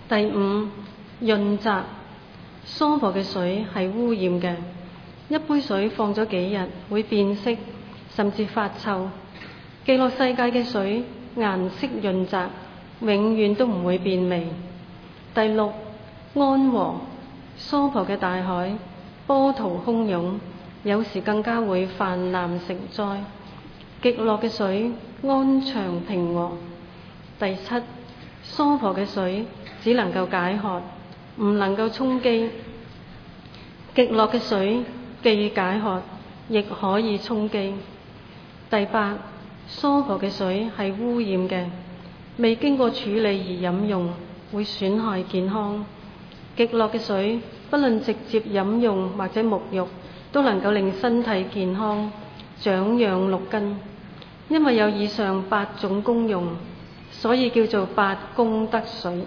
第五，潤澤。娑婆嘅水係污染嘅，一杯水放咗幾日會變色，甚至發臭。極樂世界嘅水顏色潤澤，永遠都唔會變味。第六，安和。娑婆嘅大海波濤洶湧，有時更加會泛濫成災。極樂嘅水安詳平和。第七，娑婆嘅水只能夠解渴，唔能夠充飢。極樂嘅水既解渴，亦可以充飢。第八，娑婆嘅水係污染嘅，未經過處理而飲用，會損害健康。極樂嘅水不論直接飲用或者沐浴，都能夠令身體健康，長養六根。因為有以上8種功用，所以叫做8功德水。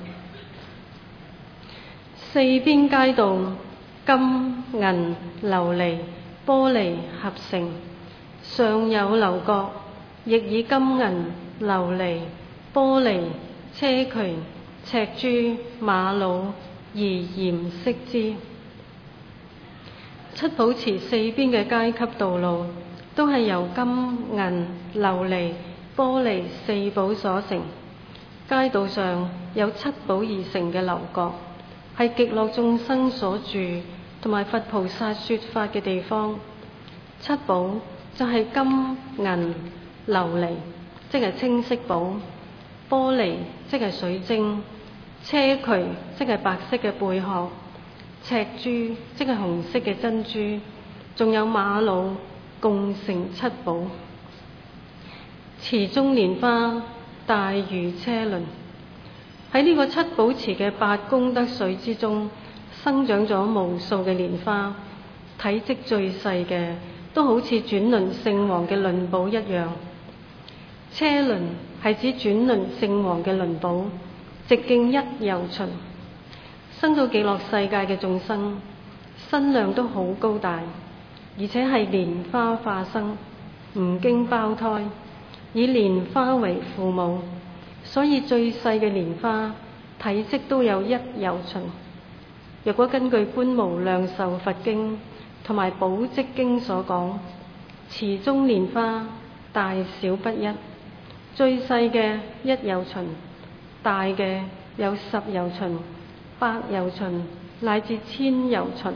四邊街道金銀琉璃玻璃合成，上有樓閣，亦以金銀琉璃玻璃硨磲赤珠瑪瑙而嚴飾之。七寶池四邊嘅階級道路都係由金銀琉璃玻璃四寶所成。街道上有七寶而成嘅樓閣，係極樂眾生所住同埋佛菩薩說法嘅地方。七寶就係金銀琉璃，即係青色寶；玻璃即係水晶；硨磲即係白色嘅貝殼；赤珠即係紅色嘅珍珠；仲有瑪瑙，共成七寶。池中蓮花大如車輪。喺呢個七寶池嘅8功德水之中，生長咗無數嘅蓮花，體積最細嘅都好似轉輪聖王嘅輪寶一樣。車輪係指轉輪聖王嘅輪寶，直徑1由旬。生到極樂世界嘅眾生，身量都好高大，而且係蓮花化生，唔經胞胎，以蓮花為父母，所以最細嘅蓮花體積都有1由旬。若果根據《觀無量壽佛經》同埋《寶積經》所講，池中蓮花大小不一，最細嘅1由旬，大嘅有10由旬、8由旬乃至1000由旬。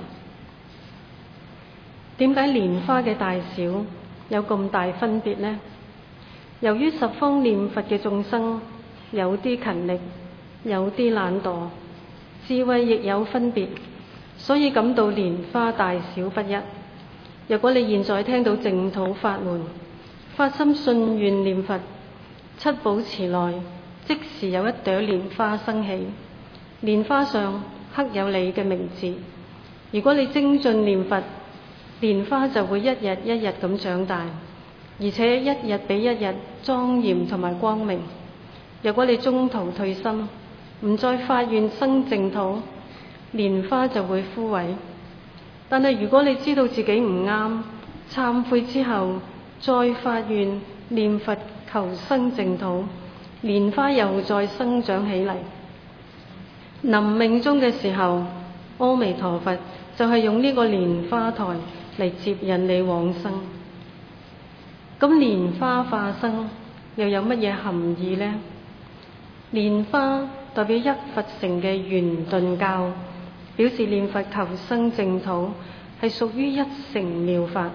點解蓮花嘅大小有咁大分別呢？由於十方念佛嘅眾生，有啲勤力，有啲懶惰，智慧亦有分別，所以感到蓮花大小不一。如果你現在聽到淨土法門，發心信願念佛，七寶池內即時有一朵蓮花生起，蓮花上刻有你嘅名字。如果你精進念佛，蓮花就會一日一日咁長大，而且一日比一日莊嚴同埋光明。如果你中途退心，唔再發願生淨土，蓮花就會枯萎。但係如果你知道自己唔啱，懺悔之後再發願念佛求生淨土，蓮花又再生長起嚟。臨命終嘅時候，阿彌陀佛就係用呢個蓮花台嚟接引你往生。咁蓮花化生又有乜嘢含義呢？蓮花代表一佛乘嘅圓頓教，表示念佛求生淨土係屬於一乘妙法。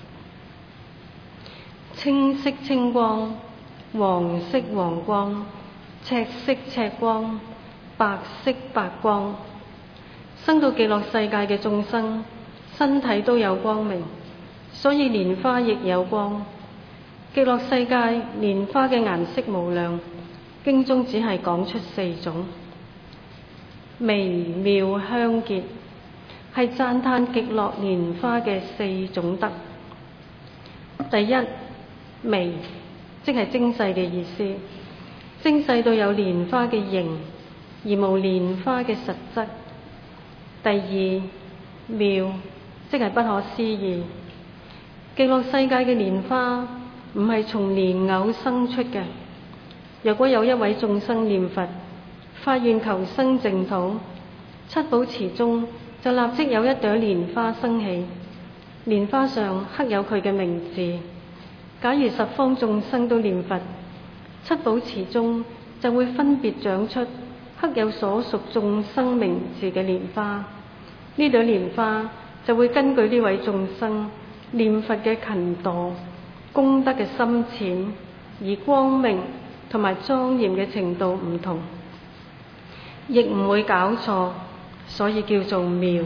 青色青光，黃色黃光，赤色赤光，白色白光。生到極樂世界嘅眾生，身體都有光明，所以蓮花亦有光。極樂世界蓮花嘅顏色無量，經中只係講出4種。微妙香潔係讚歎極樂蓮花嘅4種德。第一，微即係精細嘅意思，精細到有蓮花嘅形，而無蓮花嘅實質。第二，妙即係不可思議，極樂世界嘅蓮花唔係從蓮藕生出嘅。若果有一位眾生念佛， 發願求生淨土，七寶池中就立即有一朵蓮花生起，蓮花上刻有佢嘅名字。假如十方眾生都念佛，七寶池中就會分別長出刻有所屬眾生名字嘅蓮花。呢朵蓮花就會根據呢位眾生念佛嘅勤惰、功德嘅深淺，而光明同埋莊嚴嘅程度唔同，亦唔會搞錯，所以叫做妙。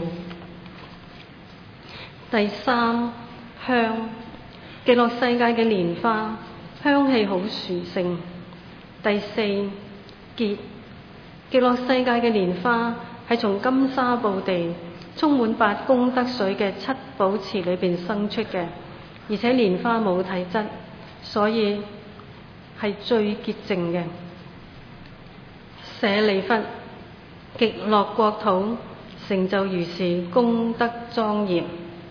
第三，香。極樂世界嘅蓮花香氣好殊勝。第四，結。極樂世界嘅蓮花係從金沙布地充滿八功德水嘅七寶池裏邊生出嘅，而且蓮花冇體質，所以係最潔淨嘅。舍利弗，極樂國土成就如是功德莊嚴。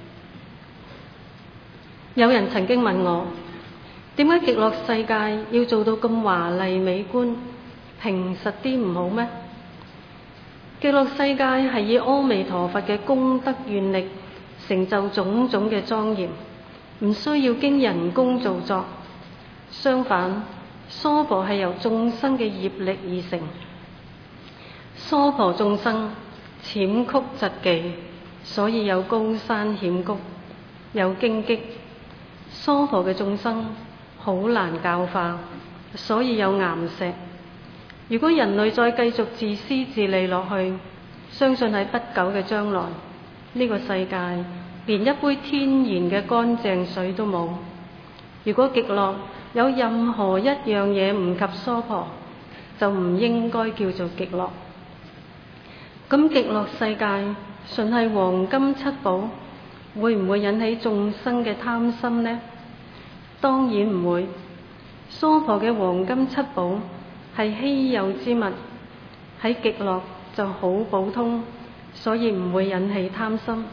有人曾經問我，點解極樂世界要做到咁華麗美觀，平實啲唔好咩？極樂世界係以阿彌陀佛嘅功德願力成就種種嘅莊嚴，唔需要經人工造作。相反，娑婆係由眾生嘅業力而成。娑婆眾生諂曲疾忌，所以有高山險谷，有荊棘。娑婆嘅眾生好難教化，所以有岩石。如果人類再繼續自私自利落去，相信喺不久嘅將來，呢個世界連一杯天然嘅乾淨水都冇。如果極樂有任何一樣嘢唔及娑婆，就唔應該叫做極樂。咁極樂世界純係黃金七寶，會唔會引起眾生嘅貪心呢？當然唔會。娑婆嘅黃金七寶係稀有之物，喺極樂就好普通，所以唔會引起貪心。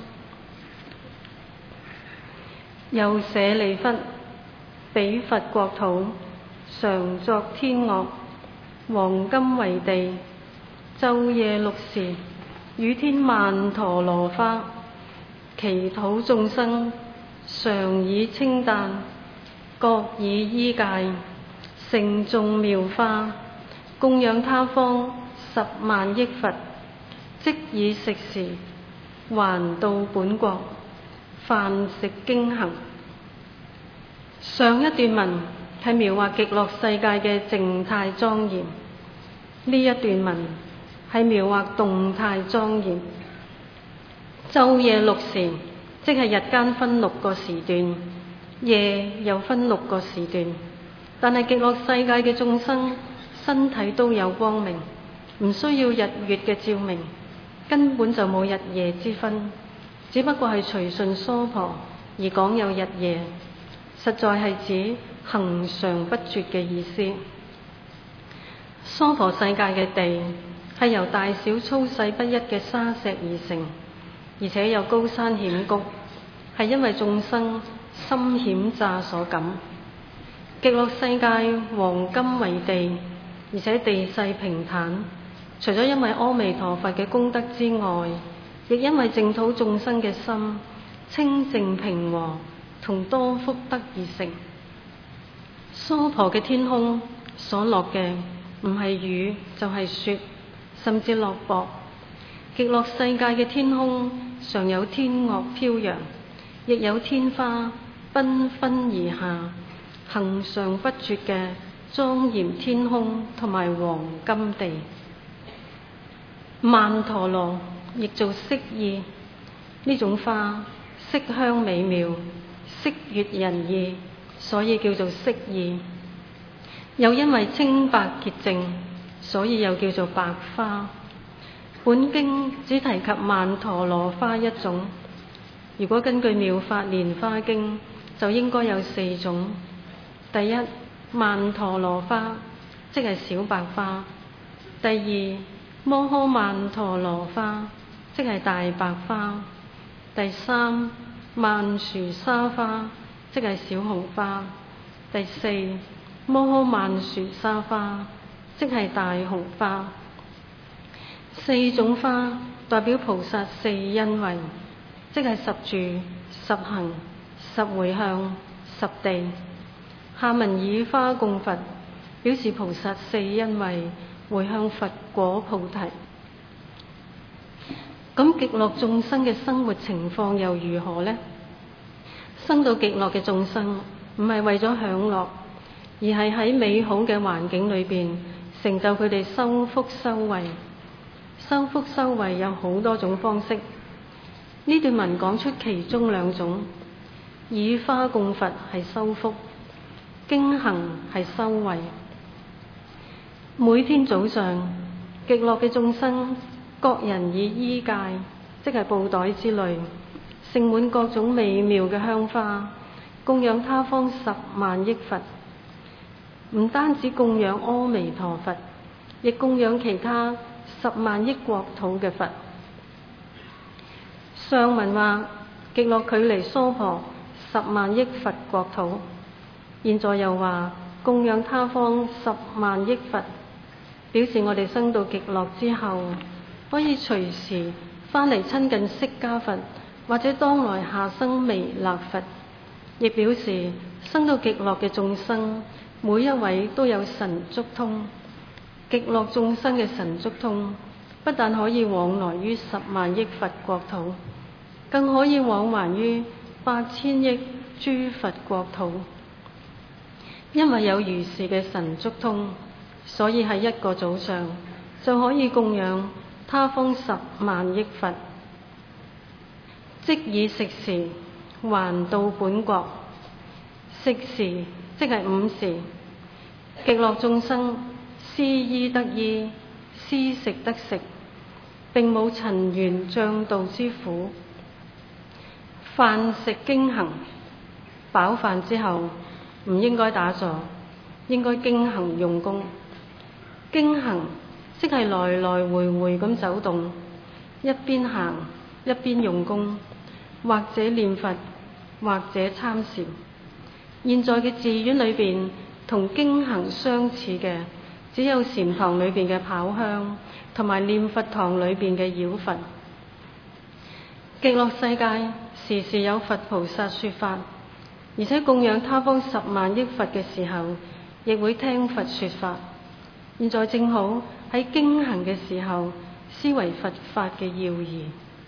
又舍利弗，彼佛國土常作天樂，黃金為地，晝夜6時雨天曼陀羅花，其土眾生常以清旦，各以衣戒，盛眾妙花，供養他方10萬億佛，即以食時還到本國，飯食經行。上一段文係描畫極樂世界嘅靜態莊嚴，呢一段文係描畫動態莊嚴。晝夜6時，即係日間分6個時段，夜又分6個時段。但係極樂世界嘅眾生身體都有光明，唔需要日月嘅照明，根本就冇日夜之分，只不過係隨順娑婆而講有日夜，實在係指恆常不絕嘅意思。娑婆世界嘅地係由大小粗細不一嘅沙石而成，而且有高山險谷，係因為眾生心險詐所感。極樂世界黃金為地，而且地勢平坦，除咗因為阿彌陀佛嘅功德之外，亦因為淨土眾生嘅心清淨平和同多福德而成。娑婆嘅天空所落嘅唔係雨就係雪，甚至落雹。極樂世界嘅天空常有天樂飄揚，亦有天花繽紛而下，恆常不絕嘅莊嚴天空同埋黃金地。曼陀羅亦做色意，呢種花色香美妙，色悅人意，所以叫做色意。又因為清白潔淨，所以又叫做白花。本經只提及曼陀羅花一種，如果根據《妙法蓮花經》，就應該有4種。第一，曼陀羅花，即係小白花；第二，摩訶曼陀羅花，即係大白花；第三，曼殊沙花，即係小紅花；第四，摩訶曼殊沙花，即係大紅花； 4種花代表菩薩4恩惠，即係10住、10行、10迴向、10地。下文以花供佛，表示菩薩4恩惠迴向佛果菩提。咁極樂眾生嘅生活情況又如何呢？生到極樂嘅眾生唔係為咗享樂，而係喺美好嘅環境裏邊成就佢哋修福修慧。修福修慧有好多種方式，呢段文講出其中2種。以花供佛係修福，經行係修慧。每天早上，極樂嘅眾生各人以衣戒，即係布袋之類，盛滿各種美妙嘅香花，供養他方10萬億佛。唔單止供養阿彌陀佛，亦供養其他10萬億國土嘅佛。上文話極樂距離娑婆10萬億佛國土，現在又話供養他方10萬億佛，表示我哋生到極樂之後，可以隨時翻嚟親近釋迦佛，或者當來下生彌勒佛。亦表示生到極樂嘅眾生，每一位都有神足通。極樂眾生嘅神足通，不但可以往來於10萬億佛國土，更可以往還於8000億諸佛國土。因為有如是嘅神足通，所以喺一個早上就可以供養他方10萬億佛。即以食時還到本國，食時即係午時。極樂眾生思衣得衣，思食得食，並冇塵緣障道之苦。飯食經行，飽飯之後唔應該打坐，應該經行用功。經行即係來來回回咁走動，一邊行一邊用功，或者念佛，或者參禪。現在嘅寺院裏邊同經行相似嘅，只有禪堂裏邊嘅跑香，同埋念佛堂裏邊嘅繞佛。極樂世界時時有佛菩薩說法，而且供養他方10萬億佛嘅時候，亦會聽佛說法。現在正好喺經行嘅時候，思維佛法嘅要義。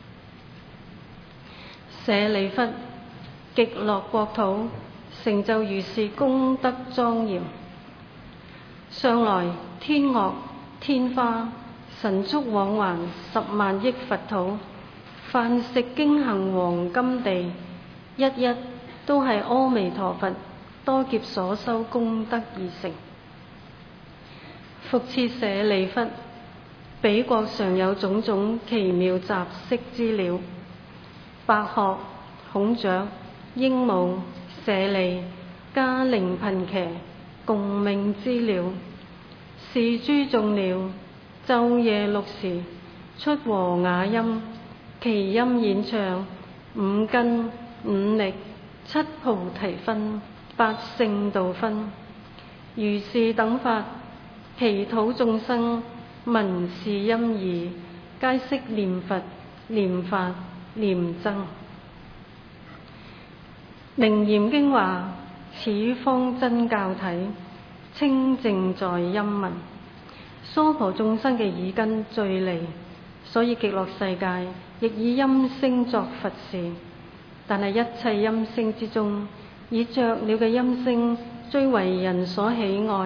舍利弗，極樂國土成就如是功德莊嚴。上來天樂、天花、神足往還10萬億佛土，飯食經行黃金地，一一都係阿彌陀佛多劫所修功德而成。復次舍利弗，彼國常有種種奇妙雜色之鳥，白鶴、孔雀、鸚鵡、舍利、迦陵頻伽、共鳴之鳥，是諸眾鳥晝夜6時出和雅音，其音演唱5根、5力、7菩提分、8聖道分。如是等法，其土眾生聞是音義，皆悉念佛、念法、念僧。楞嚴經話：此方真教體，清淨在音聞。娑婆眾生嘅耳根最利，所以極樂世界亦以音聲作佛事。但係一切音聲之中，以雀鳥嘅音聲最為人所喜愛。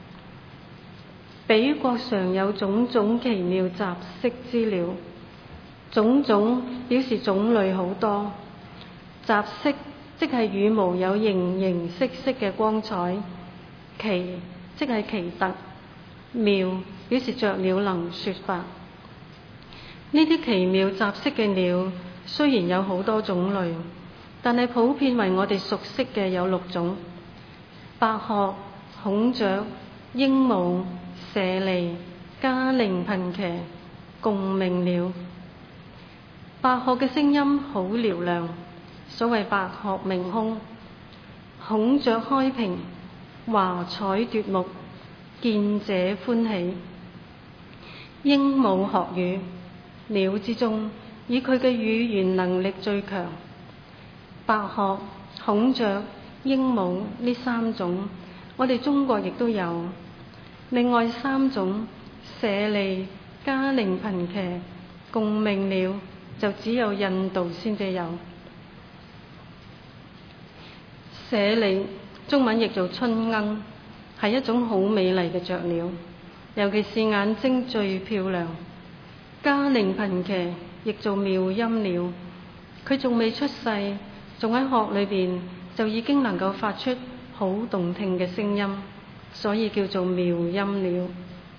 彼國常有種種奇妙雜色之鳥，種種表示種類好多，雜色即係羽毛有形形色色嘅光彩，奇即係奇特，妙表示雀鳥能說法。呢啲奇妙雜色嘅鳥雖然有好多種類，但係普遍為我哋熟悉嘅有6種：白鶴、孔雀、鸚鵡、舍利、迦陵頻伽、共鳴鳥。白鶴嘅聲音好嘹亮，所謂白鶴鳴空；孔雀開屏，華彩奪目，見者歡喜。 鸚鵡學語，鳥之中以佢嘅語言能力最強。白鶴、孔雀、鸚鵡呢3種，我哋中國亦都有。另外3種舍利、嘉陵頻騎、共鳴鳥就只有印度先至有。舍利中文譯做春鶯，係一種好美麗嘅雀鳥，尤其是眼睛最漂亮。嘉陵頻騎譯做妙音鳥，佢仲未出世，仲喺殼裏邊就已經能夠發出好動聽嘅聲音，所以叫做妙音鳥。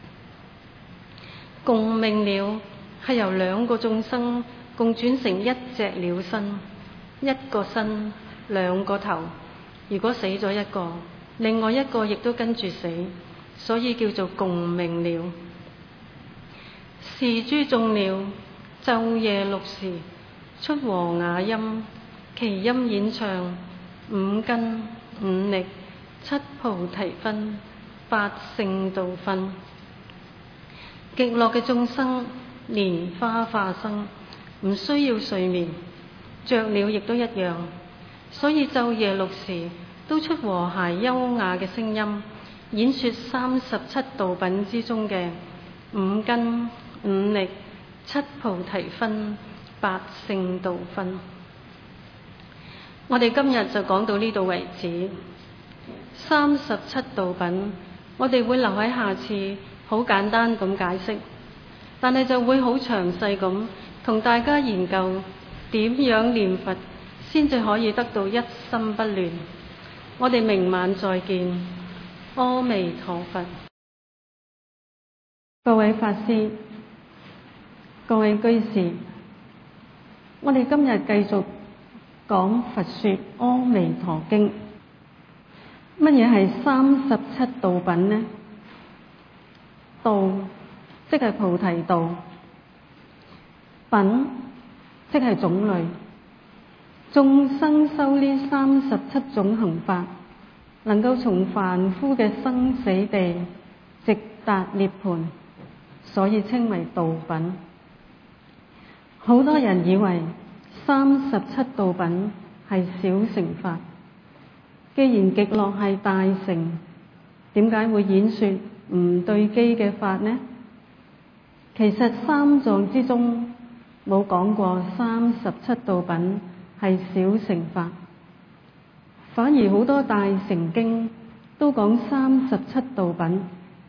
共鳴鳥係由2個眾生共轉成一隻鳥身，一個身2個頭。如果死咗一個，另外一個亦都跟住死，所以叫做共鳴鳥。是諸眾鳥晝夜6時出和雅音，其音演唱5根5力7菩提分8聖道分。極樂嘅眾生蓮花化生，唔需要睡眠，雀鳥亦都一樣，所以晝夜6時都出和諧優雅嘅聲音，演說37道品之中嘅5根5力7菩提分8聖道分。我哋今日就講到呢度為止。37道品，我哋會留喺下次好簡單咁解釋，但係就會好詳細咁同大家研究點樣念佛先至可以得到一心不亂。我哋明晚再見，阿彌陀佛。各位法師、各位居士，我哋今日繼續講佛說《阿彌陀經》。乜嘢係37道品呢？道即係菩提道，品即係種類。眾生修呢37種行法，能夠從凡夫嘅生死地直達涅槃，所以稱為道品。好多人以為37道品係小乘法，既然極樂係大乘，點解會演說唔對機嘅法呢？其實三藏之中冇講過37道品係小乘法，反而好多大乘經都講37道品。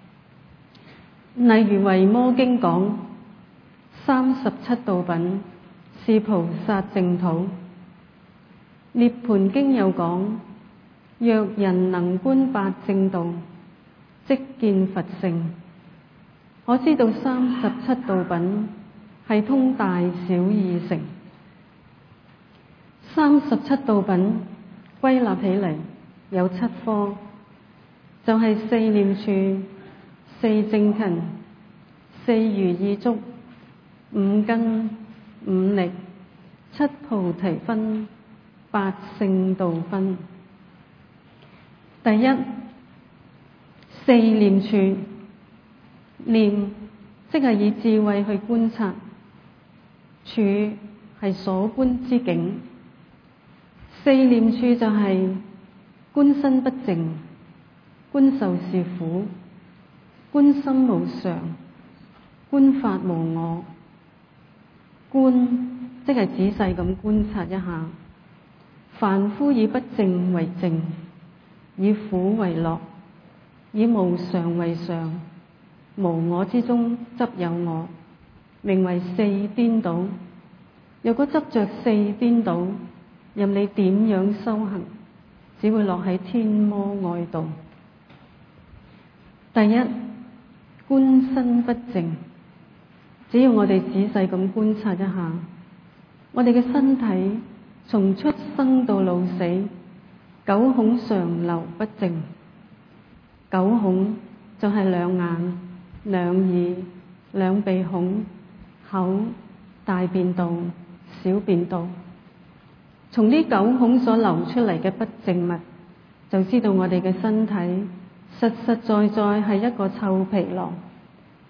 例如《維摩經》講37道品是菩薩淨土，《涅槃經》又講若人能觀八正道，即見佛性。我知道37道品係通大小二乘。37道品歸納起嚟有7科，就係4念處、4正勤、4如意足、5根、5力、7菩提分、8聖道分。第一，4念處。念即係以智慧去觀察，處係所觀之境。4念處就係觀身不淨，觀受是苦，觀心無常，觀法無我。觀即係仔細咁觀察一下，凡夫以不淨為淨，以苦為樂，以無常為常，無我之中執有我，名為4顛倒。若果執着4顛倒，任你點樣修行，只會落喺天魔外道。第一，觀身不淨。只要我哋仔細咁觀察一下，我哋嘅身體從出生到老死，9孔常流不淨。9孔就係2眼、2耳、2鼻孔、口、大便道、小便道。從呢9孔所流出嚟嘅不淨物，就知道我哋嘅身體實實在在係一個臭皮囊，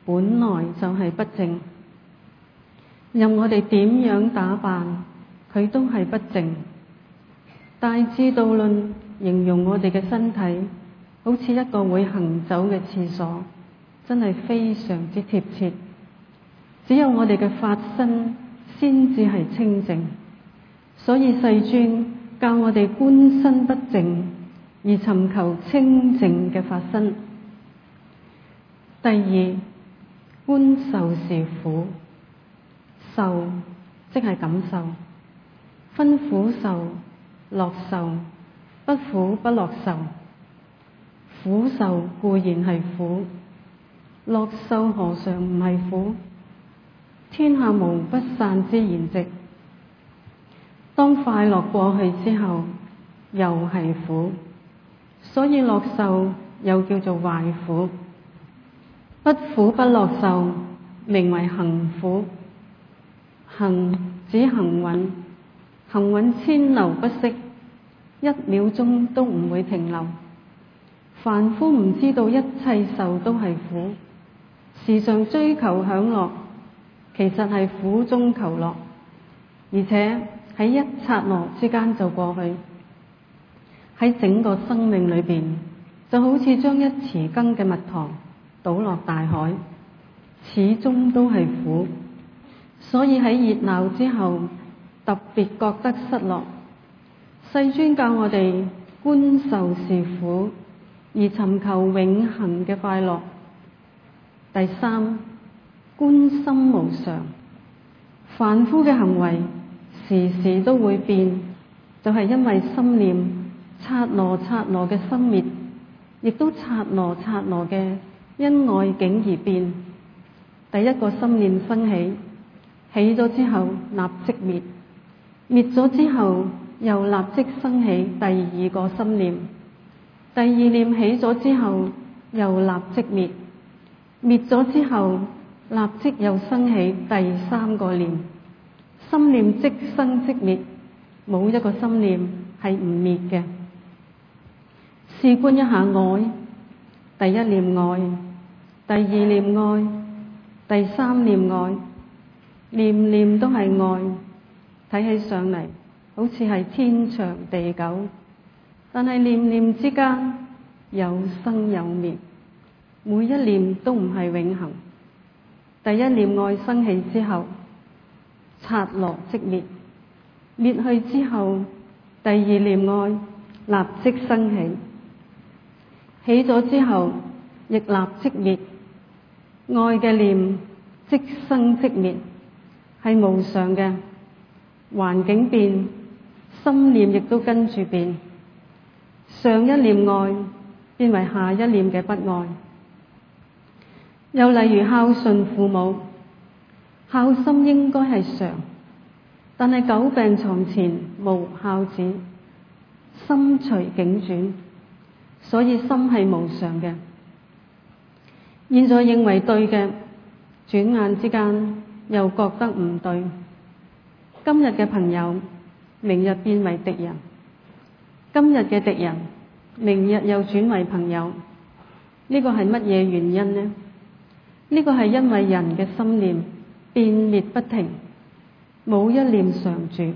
本來就係不淨，任我哋點樣打扮，佢都係不淨。大智度論形容我哋嘅身體好似一個會行走嘅廁所，真係非常之貼切。只有我哋嘅法身先至係清淨，所以世尊教我哋觀身不淨，而尋求清淨嘅法身。第二，觀受是苦，受即係感受，分苦受、樂受，不苦不樂受。苦受固然係苦，樂受何嘗唔係苦？天下無不散之筵席。當快樂過去之後，又係苦，所以樂受又叫做壞苦。不苦不樂受，名為行苦。行指行蘊，行蘊遷流不息，一秒鐘都唔會停留。凡夫唔知道一切受都係苦，時常追求享樂，其實係苦中求樂，而且喺一剎那之間就過去。喺整個生命裏邊，就好似將一匙羹嘅蜜糖倒落大海，始終都係苦。所以喺熱鬧之後，特別覺得失落。世尊教我哋觀受是苦，而尋求永恆嘅快樂。第三，觀心無常。凡夫嘅行為時時都會變，就係因為心念剎那剎那嘅生滅，亦都剎那剎那嘅因愛境而變。第一個心念生起，起咗之後立即滅，滅咗之後又立即生起第二個心念，第二念起咗之後又立即滅，滅咗之後立即又生起第三個念。心念即生即滅，冇一個心念係唔滅嘅。試觀一下愛，第一念愛，第二念愛，第三念愛，念念都係愛，睇起上嚟好似係天長地久，但係念念之間有生有滅，每一念都唔係永恆。第一念愛生起之後，剎那即滅，滅去之後，第二念愛立即生起，起咗之後亦立即滅。愛嘅念即生即滅，係無常嘅。環境變，心念亦都跟住變。上一念愛變為下一念嘅不愛。又例如孝順父母，孝心應該係常，但係久病床前無孝子，心隨境轉，所以心係無常嘅。現在認為對嘅，轉眼之間又覺得唔對。今日嘅朋友，明日變為敵人；今日嘅敵人，明日又轉為朋友。呢個係乜嘢原因呢？呢個係因為人嘅心念變滅不停，冇一念常住。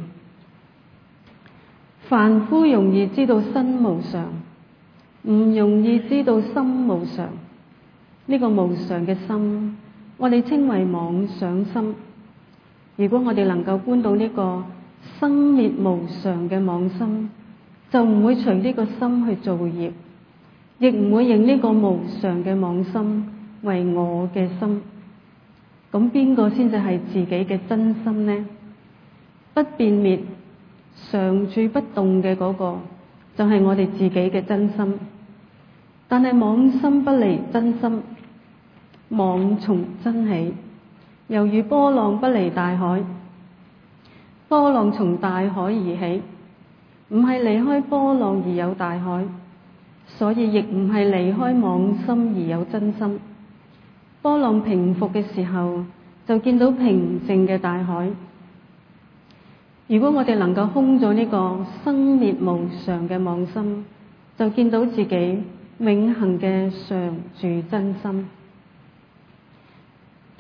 凡夫容易知道身無常，唔容易知道心無常。呢個無常嘅心，我哋稱為妄想心。如果我哋能夠觀到呢個生滅無常嘅妄心，就唔會隨呢個心去造業，亦唔會認呢個無常嘅妄心為我嘅心。咁邊個先至係自己嘅真心呢？不變滅、常住不動嘅嗰個，就係我哋自己嘅真心。但係妄心不離真心，妄從真起，猶如波浪不離大海。波浪從大海而起，唔係離開波浪而有大海，所以亦唔係離開妄心而有真心。波浪平復嘅時候，就見到平靜嘅大海。如果我哋能夠空咗呢個生滅無常嘅妄心，就見到自己永恆嘅常住真心。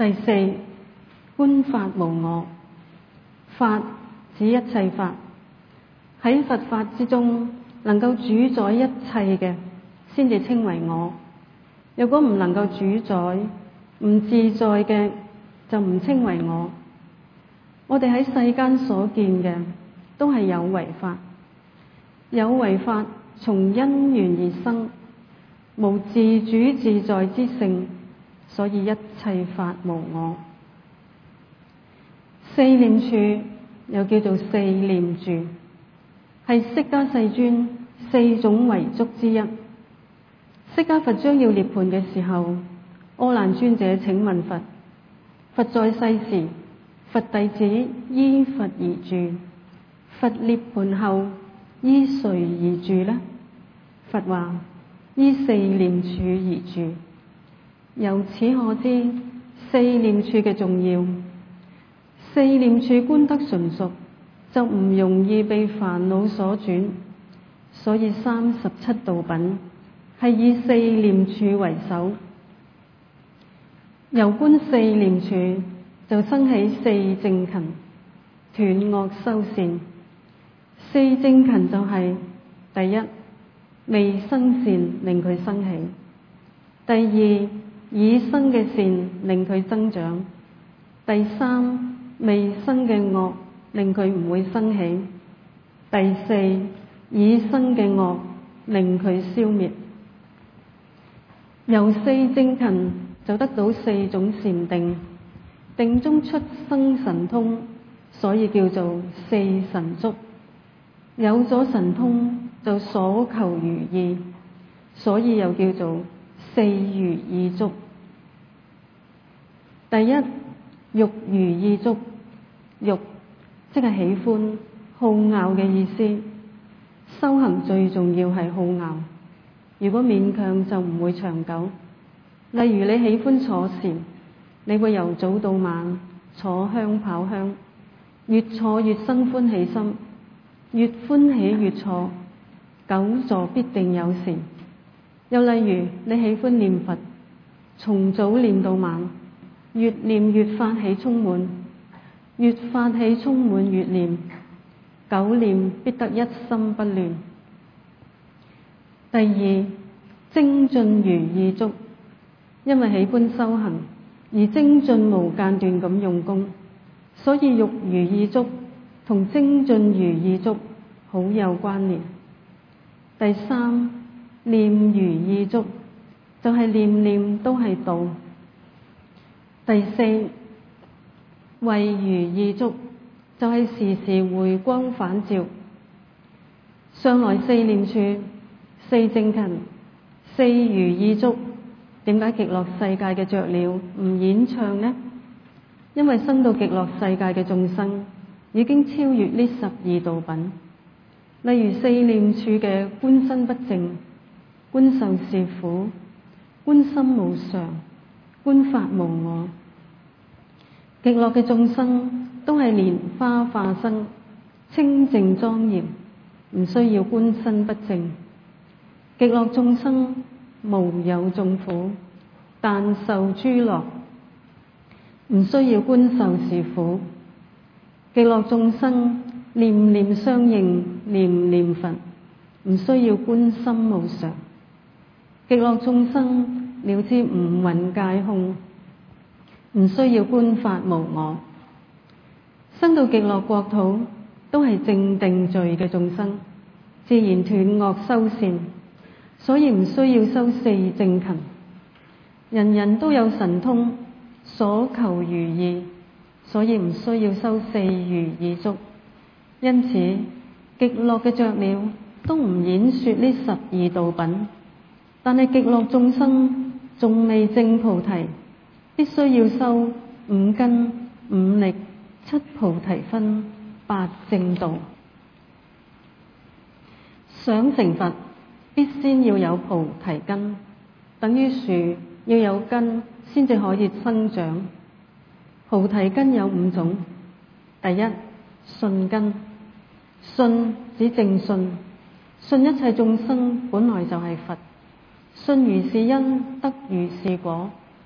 第四，觀法無我。法指一切法，喺佛法之中能夠主宰一切嘅，先至稱為我。如果唔能夠主宰、唔自在嘅，就唔稱為我。我哋喺世間所見嘅都係有為法，有為法從因緣而生，無自主自在之性，所以一切法無我。四念處又叫做四念住，係釋迦世尊四種遺囑之一。釋迦佛將要涅槃嘅時候，阿難尊者請問佛：佛在世時，佛弟子依佛而住，佛涅槃後依誰而住呢？佛話：依四念處而住。由此可知四念處嘅重要。四念處觀得純熟，就唔容易被煩惱所轉。所以37道品係以四念處為首。由觀四念處，就生起四正勤，斷惡修善。四正勤就係：第一，未生善令佢生起；第二，已生嘅善令佢增長；第三，未生嘅惡令佢唔會生起；第四，已生嘅惡令佢消滅。由四正勤就得到四種禪定，定中出生神通，所以叫做四神足。有咗神通就所求如意，所以又叫做四如意足。第一，欲如意足。欲即係喜歡、好樂嘅意思。修行最重要係好樂，如果勉強就唔會長久。例如你喜歡坐禪，你會由早到晚坐香跑香，越坐越生歡喜心，越歡喜越坐，久坐必定有禪。又例如你喜歡念佛，從早念到晚，越念越發起充滿，越發起充滿越念，久念必得一心不亂。第二，精進如意足。因為喜歡修行而精進無間斷咁用功，所以欲如意足同精進如意足好有關聯。第三，念如意足，就係念念都係道。第四，慧如意足，就係時時回光返照。上來四念處、四正勤、四如意足，點解極樂世界嘅雀鳥唔演唱呢？因為生到極樂世界嘅眾生已經超越呢12道品。例如四念處嘅觀身不淨、觀受是苦、觀心無常、觀法無我。極樂嘅眾生都係蓮花化身，清淨莊嚴，唔需要觀身不淨。極樂眾生無有眾苦，但受諸樂，唔需要觀受是苦。極樂眾生念念相應，念念佛，唔需要觀心無常。極樂眾生了知五蘊皆空，唔需要觀法無我。生到極樂國土都係正定聚嘅眾生，自然斷惡修善，所以唔需要修四正勤。人人都有神通，所求如意，所以唔需要修四如意足。因此極樂嘅雀鳥都唔演說呢12道品，但係極樂眾生仲未證菩提，必須要修五根、五力、七菩提分、八正道。想成佛，必先要有菩提根，等於樹要有根先至可以生長。菩提根有5種。第一，信根。信指正信，信一切眾生本來就係佛，信如是因，得如是果。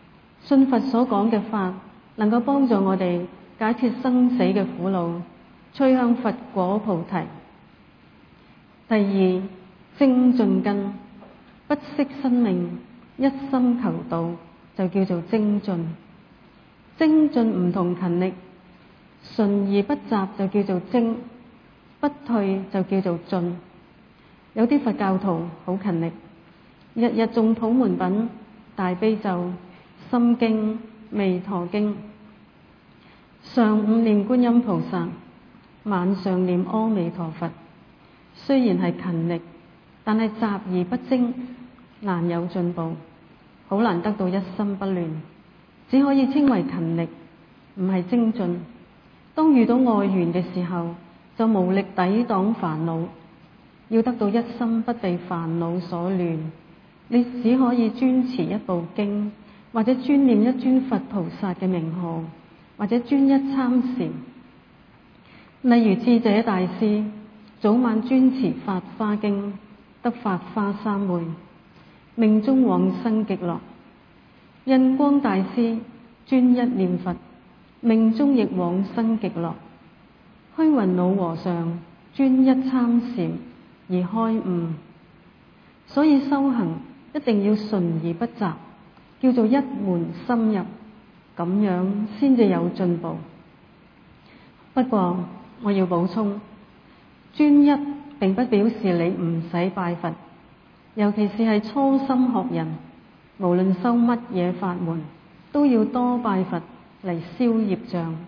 信佛所講嘅法，能夠幫助我哋解決生死嘅苦惱，趨向佛果菩提。第二，精進根，不惜生命，一心求道，就叫做精進。精進唔同勤力，純而不雜就叫做精，不退就叫做進。有啲佛教徒好勤力，日日誦普門品、大悲咒、心經、彌陀經，上午念觀音菩薩，晚上念阿彌陀佛。雖然係勤力，但係雜而不精，難有進步，好難得到一心不亂，只可以稱為勤力，唔係精進。當遇到外緣嘅時候，就無力抵擋煩惱。要得到一心不被煩惱所亂，你只可以專持一部經，或者專念一尊佛菩薩嘅名號，或者專一參禪。例如智者大師早晚專持法華經，得法華三昧，命中往生極樂。印光大師專一念佛，命中亦往生極樂。虛雲老和尚專一參禪而開悟。所以修行一定要純而不雜，叫做一門深入，咁樣先至有進步。不過我要補充，專一並不表示你唔使拜佛，尤其是係初心學人，無論修乜嘢法門，都要多拜佛嚟消業障。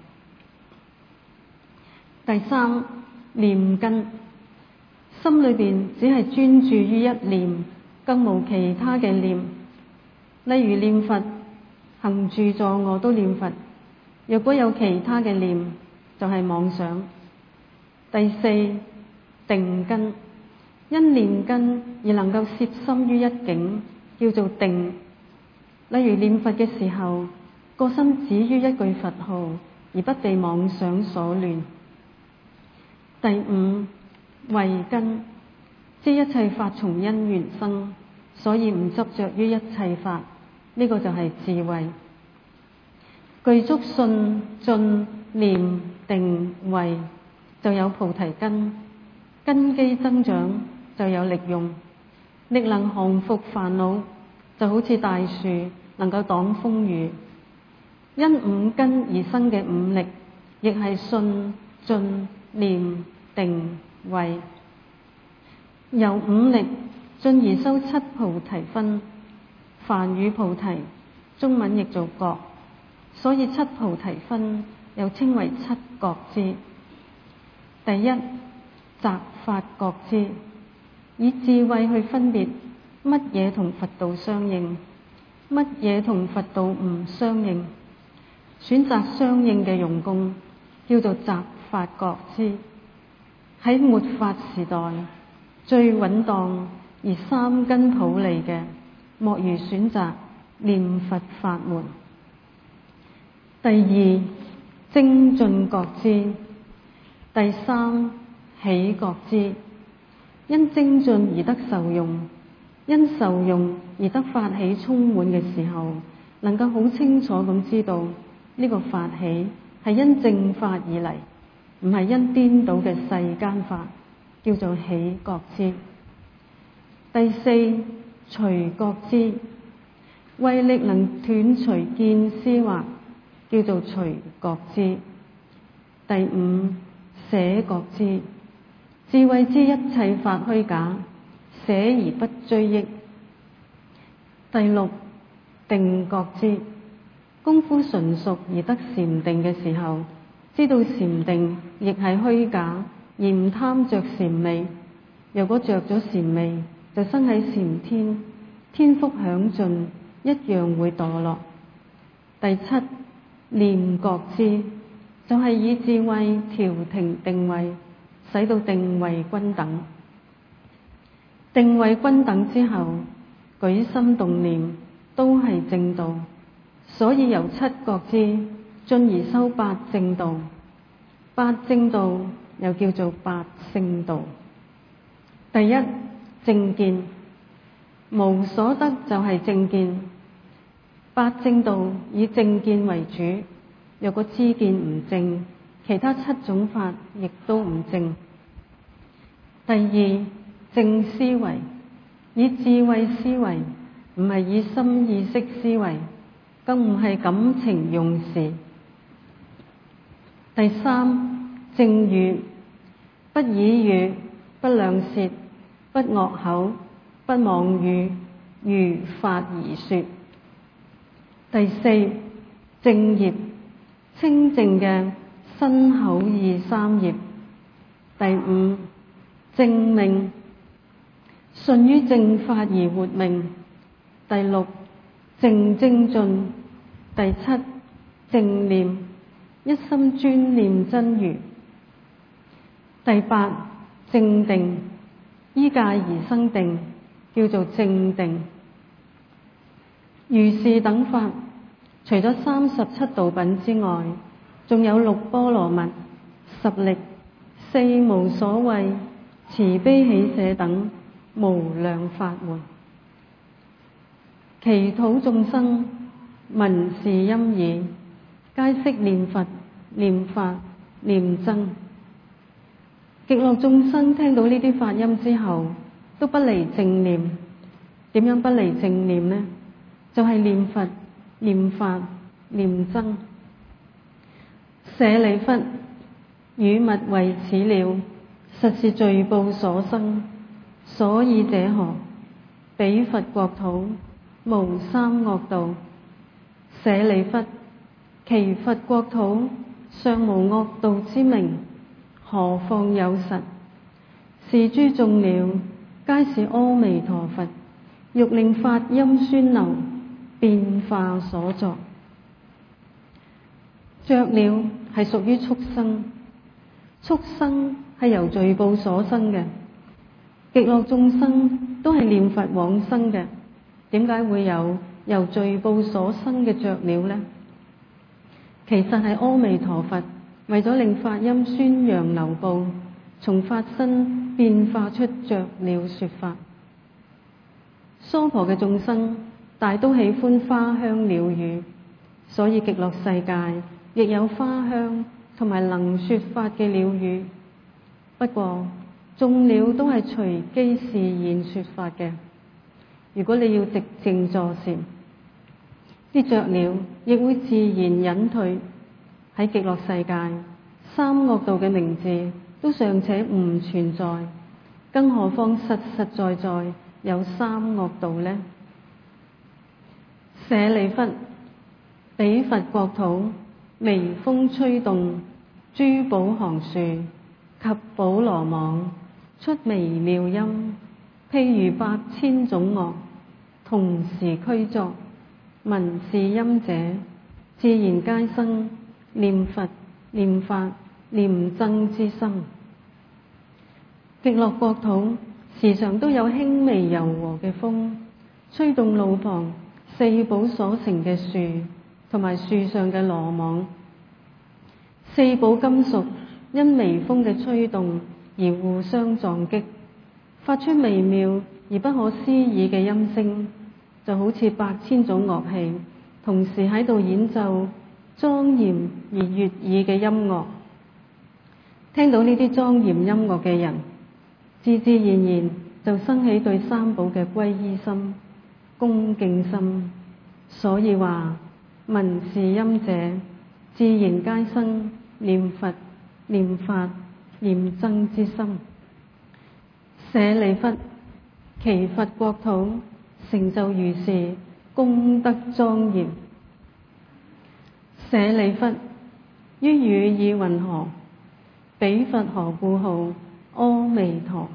第三，念根，心裏邊只係專注於一念，更無其他嘅念。例如念佛，行住坐臥都念佛。若果有其他嘅念，就係妄想。第四，定根，因念根而能夠攝心於一境，叫做定。例如念佛嘅時候，個心止於一句佛號，而不被妄想所亂。第五，慧根，知一切法從因緣生，所以唔執着於一切法，呢個就係智慧。具足信、進、念、定、慧，就有菩提根，根基增長就有力用，力能降伏煩惱，就好似大樹能夠擋風雨。因五根而生嘅五力，亦係信、進、念、定、慧。由五力進而修七菩提分，梵語菩提，中文譯做覺，所以七菩提分又稱為七覺支。第一，擇法覺支，以智慧去分別乜嘢同佛道相應，乜嘢同佛道唔相應，選擇相應嘅用功，叫做擇法覺支。喺末法時代，最穩當而三根普利嘅，莫如選擇念佛法門。第二，精進覺支。第三，喜覺支。因精進而得受用，因受用而得法喜充滿嘅時候，能夠好清楚咁知道呢個法喜係因正法而嚟，唔係因顛倒嘅世間法，叫做喜覺支。第四，隨覺支，慧力能斷除見思惑，叫做隨覺支。第五，捨覺支，智慧知一切法虛假，捨而不追憶。第六，定覺支，功夫純熟而得禪定嘅時候，知道禪定亦係虛假，而唔貪着禪味。若果着咗禪味，就生喺禪天，天福享盡，一樣會墮落。第七，念覺支，就係以智慧調停定位，使到定位均等。定位均等之後，舉心動念都係正道，所以由七覺支進而修八正道。八正道又叫做八聖道。第一，正見，無所得就係正見。 八正道以正見為主，若果知見唔正，其他7種法亦都唔正。第二，正思維，以智慧思維，唔係以心意識思維，更唔係感情用事。第三，正語，不綺語，不兩舌，不惡口，不妄語，如法而說。第四，正業，清淨嘅身口意三業。第五，正命，順於正法而活命。第六，正精進。第七，正念，一心專念真如。第八，正定，依戒而生定，叫做正定。如是等法，除咗37道品之外，仲有6波羅蜜、10力、4無所畏、慈悲喜捨等無量法門，祈禱眾生聞是音已，皆悉念佛、念法、念僧。極樂眾生聽到呢啲法音之後，都不離正念。點樣不離正念呢？就係念佛、念法、念僧。舍利弗，汝勿為此了，實是罪報所生。所以者何？彼佛國土無三惡道。舍利弗，其佛國土尚無惡道之名，何況有實？是諸眾鳥，皆是阿彌陀佛欲令法音宣流變化所作。雀鳥係屬於畜生，畜生係由罪報所生嘅。極樂眾生都係念佛往生嘅，點解會有由罪報所生嘅雀鳥呢？其實係阿彌陀佛為咗令法音宣揚流布，從法身變化出雀鳥說法。娑婆嘅眾生大都喜歡花香鳥語，所以極樂世界亦有花香同埋能說法嘅鳥語。不過眾鳥都係隨機示現說法嘅。如果你要寂靜坐禪，啲雀鳥亦會自然隱退。喺極樂世界，三惡道嘅名字都尚且唔存在，更何況實實在在有三惡道呢？舍利弗，彼佛國土微風吹動，珠寶行樹及寶羅網出微妙音，譬如8000種樂同時俱作，聞是音者自然皆生念佛、念法、念僧之心。極樂國土時常都有輕微柔和嘅風，吹動路旁四寶所成嘅樹同埋樹上嘅羅網。四寶金屬因微風嘅吹動而互相撞擊，發出微妙而不可思議嘅音聲，就好似8000種樂器同時喺度演奏莊嚴而悅耳嘅音樂。聽到呢啲莊嚴音樂嘅人，自自然然就生起對三寶嘅皈依心、恭敬心。所以話聞是音者自然皆生念佛、念法、念僧之心。舍利弗，其佛國土成就如是功德莊嚴。舍利弗，於汝意云何？彼佛何故號阿彌陀？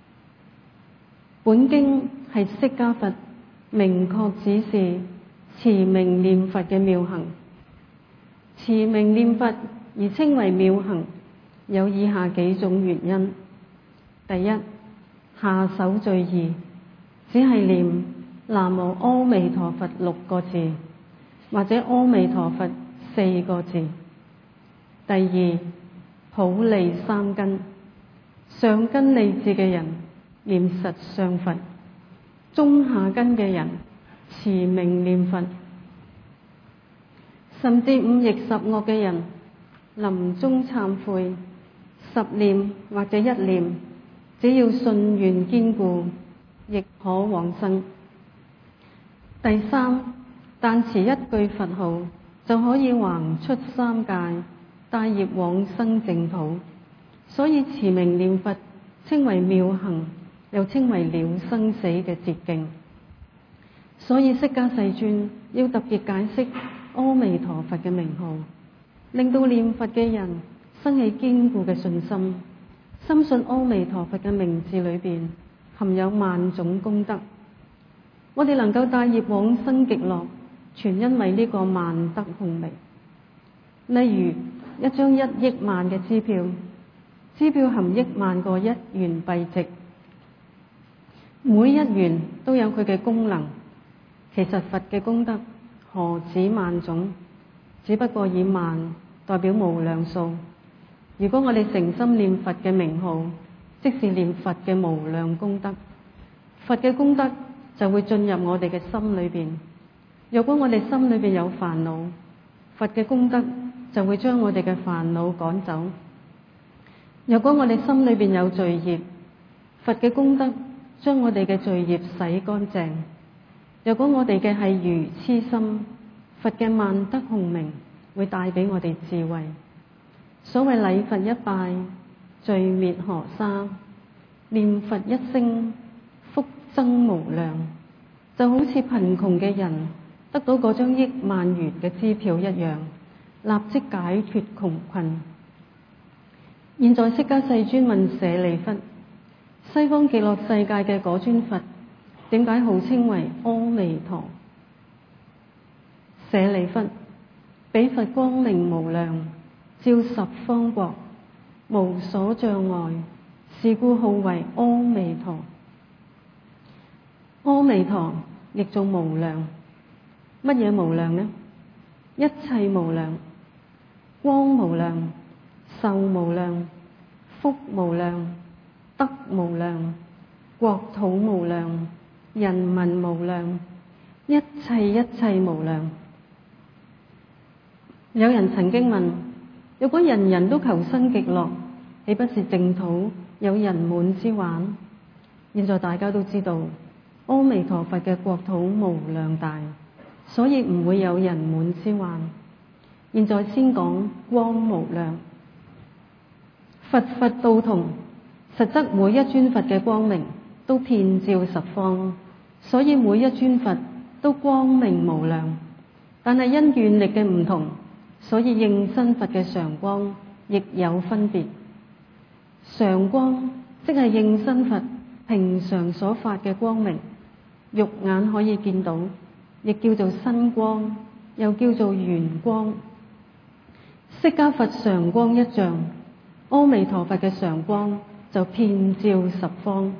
本經係釋迦佛明確指示持名念佛嘅妙行。持名念佛而稱為妙行，有以下幾種原因。第一，下手最易，只係念南無阿彌陀佛6個字，或者阿彌陀佛4個字。第二，普利三根，上根利智嘅人念實相佛，中下根嘅人持名念佛， 甚至忤逆十惡嘅人，臨終懺悔，10念或者1念，只要信願堅固，亦可往生。第三，但持一句佛號就可以橫出三界，帶業往生淨土。所以持名念佛稱為妙行，又稱為了生死嘅捷徑。所以釋迦世尊要特別解釋阿彌陀佛嘅名號，令到念佛嘅人生起堅固嘅信心，深信阿彌陀佛嘅名字裏邊含有萬種功德。我哋能夠帶業往生極樂，全因為呢個萬德洪名。例如一張1億萬嘅支票，支票含億萬個1元幣值，每1元都有佢嘅功能。其實佛嘅功德何止萬種，只不過以萬代表無量數。如果我哋誠心念佛嘅名號，即是念佛嘅無量功德，佛嘅功德就會進入我哋嘅心裏邊。若果我哋心裏邊有煩惱，佛嘅功德就會將我哋嘅煩惱趕走。若果我哋心裏邊有罪業，佛嘅功德將我哋嘅罪業洗乾淨。若果我哋嘅係愚痴心，佛嘅萬德洪名會帶俾我哋智慧。所謂禮佛一拜，罪滅河沙；念佛一聲，福增無量。就好似貧窮嘅人得到嗰張億萬元嘅支票一樣，立即解脫窮困。現在釋迦世尊問舍利弗：西方極樂世界嘅嗰尊佛點解號稱為阿彌陀？舍利弗，彼佛光明無量，照十方國，無所障礙，是故號為阿彌陀。阿彌陀亦做無量，乜嘢無量呢？一切無量，光無量，壽無量，福無量，德無量，國土無量，人民無量，一切無量。有人曾經問：如果人人都求生極樂，豈不是淨土有人滿之患？現在大家都知道，阿彌陀佛嘅國土無量大，所以唔會有人滿之患。現在先講光無量，佛佛道同，實則每一尊佛嘅光明都遍照十方，所以每一尊佛都光明無量。但係因願力嘅唔同，所以應身佛嘅常光亦有分別。常光即係應身佛平常所發嘅光明，肉眼可以見到，亦叫做身光，又叫做圓光。釋迦佛常光一像，阿彌陀佛嘅常光就遍照十方。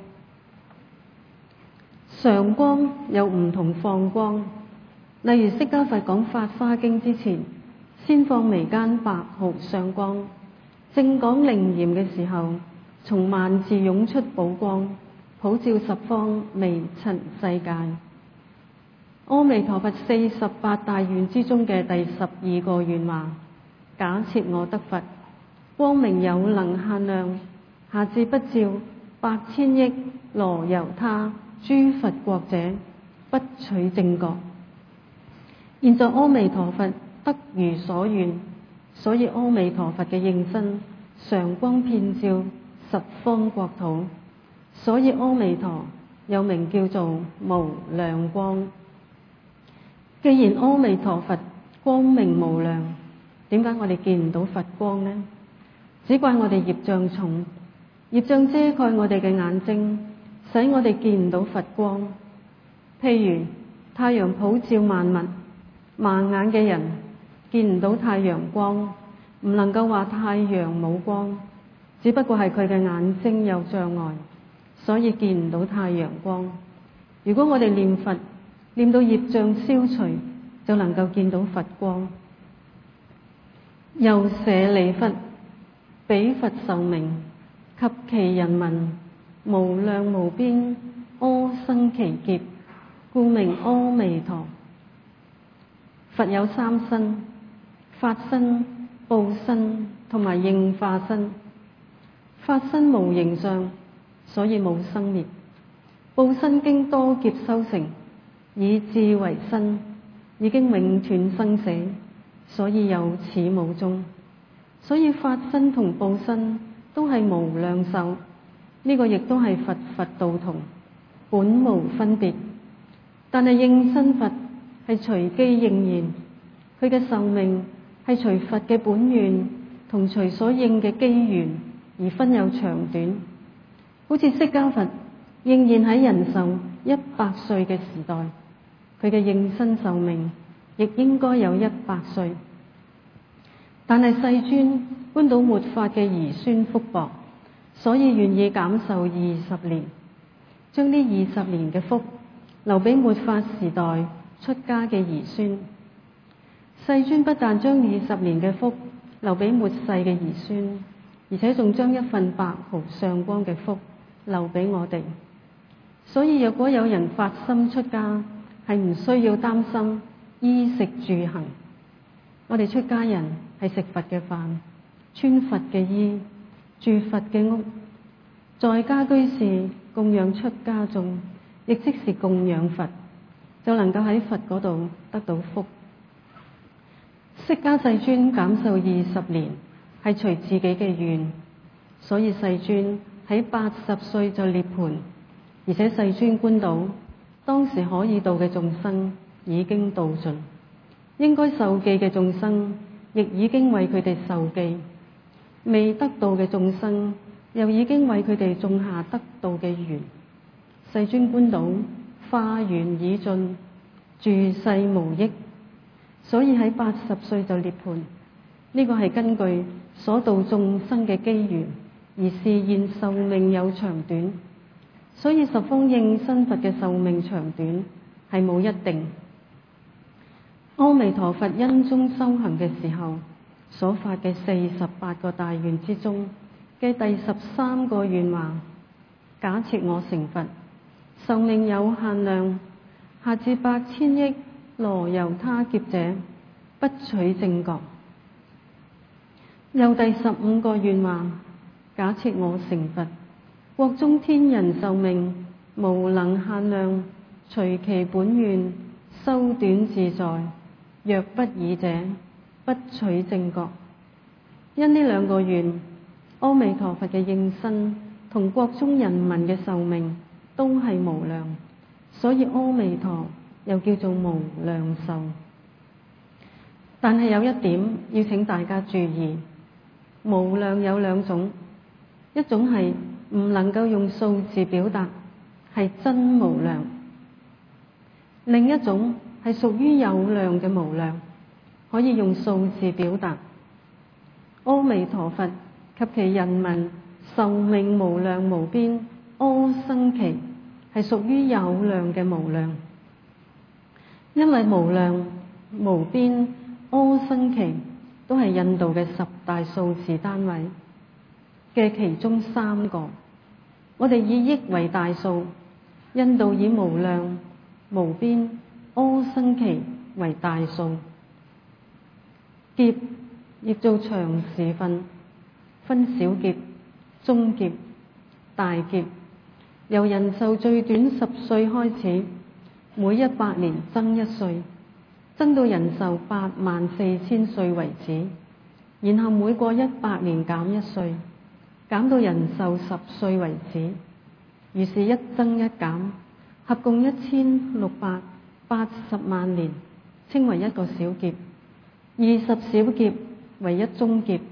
常光有唔同放光，例如釋迦佛講法華經之前，先放眉間白毫上光，正講靈嚴嘅時候，從萬字湧出寶光，普照十方微塵世界。阿彌陀佛48大願之中嘅第12個願話：假設我得佛，光明有能限量，下至不照8,000億羅由他諸佛國者，不取正覺。現在阿彌陀佛得如所願，所以阿彌陀佛嘅應身常光遍照十方國土，所以阿彌陀又名叫做無量光。既然阿彌陀佛光明無量，點解我哋見唔到佛光呢？只怪我哋業障重，業障遮蓋我哋嘅眼睛，使我哋見唔到佛光。譬如太陽普照萬物，盲眼嘅人見唔到太陽光，唔能夠話太陽冇光，只不過係佢嘅眼睛有障礙，所以見唔到太陽光。如果我哋念佛，念到業障消除，就能夠見到佛光。又舍利弗，彼佛壽命及其人民無量無邊，阿僧祇劫，故名阿彌陀。佛有三身， 法身、報身同埋應化身。法身無形相，所以冇生滅；報身經多劫修成，以智為身，已經永斷生死，所以有始冇終。所以法身同報身都係無量壽，呢個亦都係佛佛道同，本無分別。但係應身佛係隨機應現，佢嘅壽命係隨佛嘅本願同隨所應嘅機緣而分有長短。好似釋迦佛應現喺人壽100歲嘅時代，佢嘅應身壽命亦應該有100歲。但係世尊觀到末法嘅兒孫福薄，所以願意減壽20年，將呢20年嘅福留俾末法時代出家嘅兒孫。世尊不但將20年嘅福留俾末世嘅兒孫，而且仲將一份白毫上光嘅福留俾我哋。所以若果有人發心出家，係唔需要擔心衣食住行。我哋出家人係食佛嘅飯，穿佛嘅衣，住佛嘅屋，在家居士供養出家眾，亦即是供養佛，就能夠喺佛嗰度得到福。釋迦世尊減壽20年係隨自己嘅願，所以世尊喺80歲就涅槃，而且世尊觀到當時可以度嘅眾生已經度盡，應該受記嘅眾生亦已經為佢哋受記，未得度嘅眾生又已經為佢哋種下得度嘅緣。世尊觀到化緣已盡，住世無益，所以喺80歲就涅槃。呢個係根據所度眾生嘅機緣而示現壽命有長短，所以十方應身佛嘅壽命長短係冇一定。阿彌陀佛因中修行嘅時候所發嘅48個大願之中嘅第13個願話，假設我成佛，壽命有限量，下至百千億羅由他劫者，不取正覺。又第15個願話，假設我成佛，國中天人壽命無能限量，隨其本願修短自在，若不爾者，不取正覺。因呢兩個願，阿彌陀佛嘅應身同國中人民嘅壽命都係無量，所以阿彌陀又叫做無量壽。但係有一點要請大家注意，無量有兩種，一種係唔能夠用數字表達，係真無量；另一種係屬於有量嘅無量，可以用數字表達。阿彌陀佛及其人民壽命無量無邊，阿僧祇係屬於有量嘅無量，因為無量、無邊、阿僧祇都係印度嘅10大數字單位嘅其中3個。我哋以億為大數，印度以無量、無邊、阿僧祇為大數。劫亦做長時分，分小劫、中劫、大劫。由人壽最短10歲開始，每100年增1歲，增到人壽84000歲為止，然後每過100年減1歲，減到人壽10歲為止。於是一增一減，合共1680萬年，稱為一個小劫。20小劫為一中劫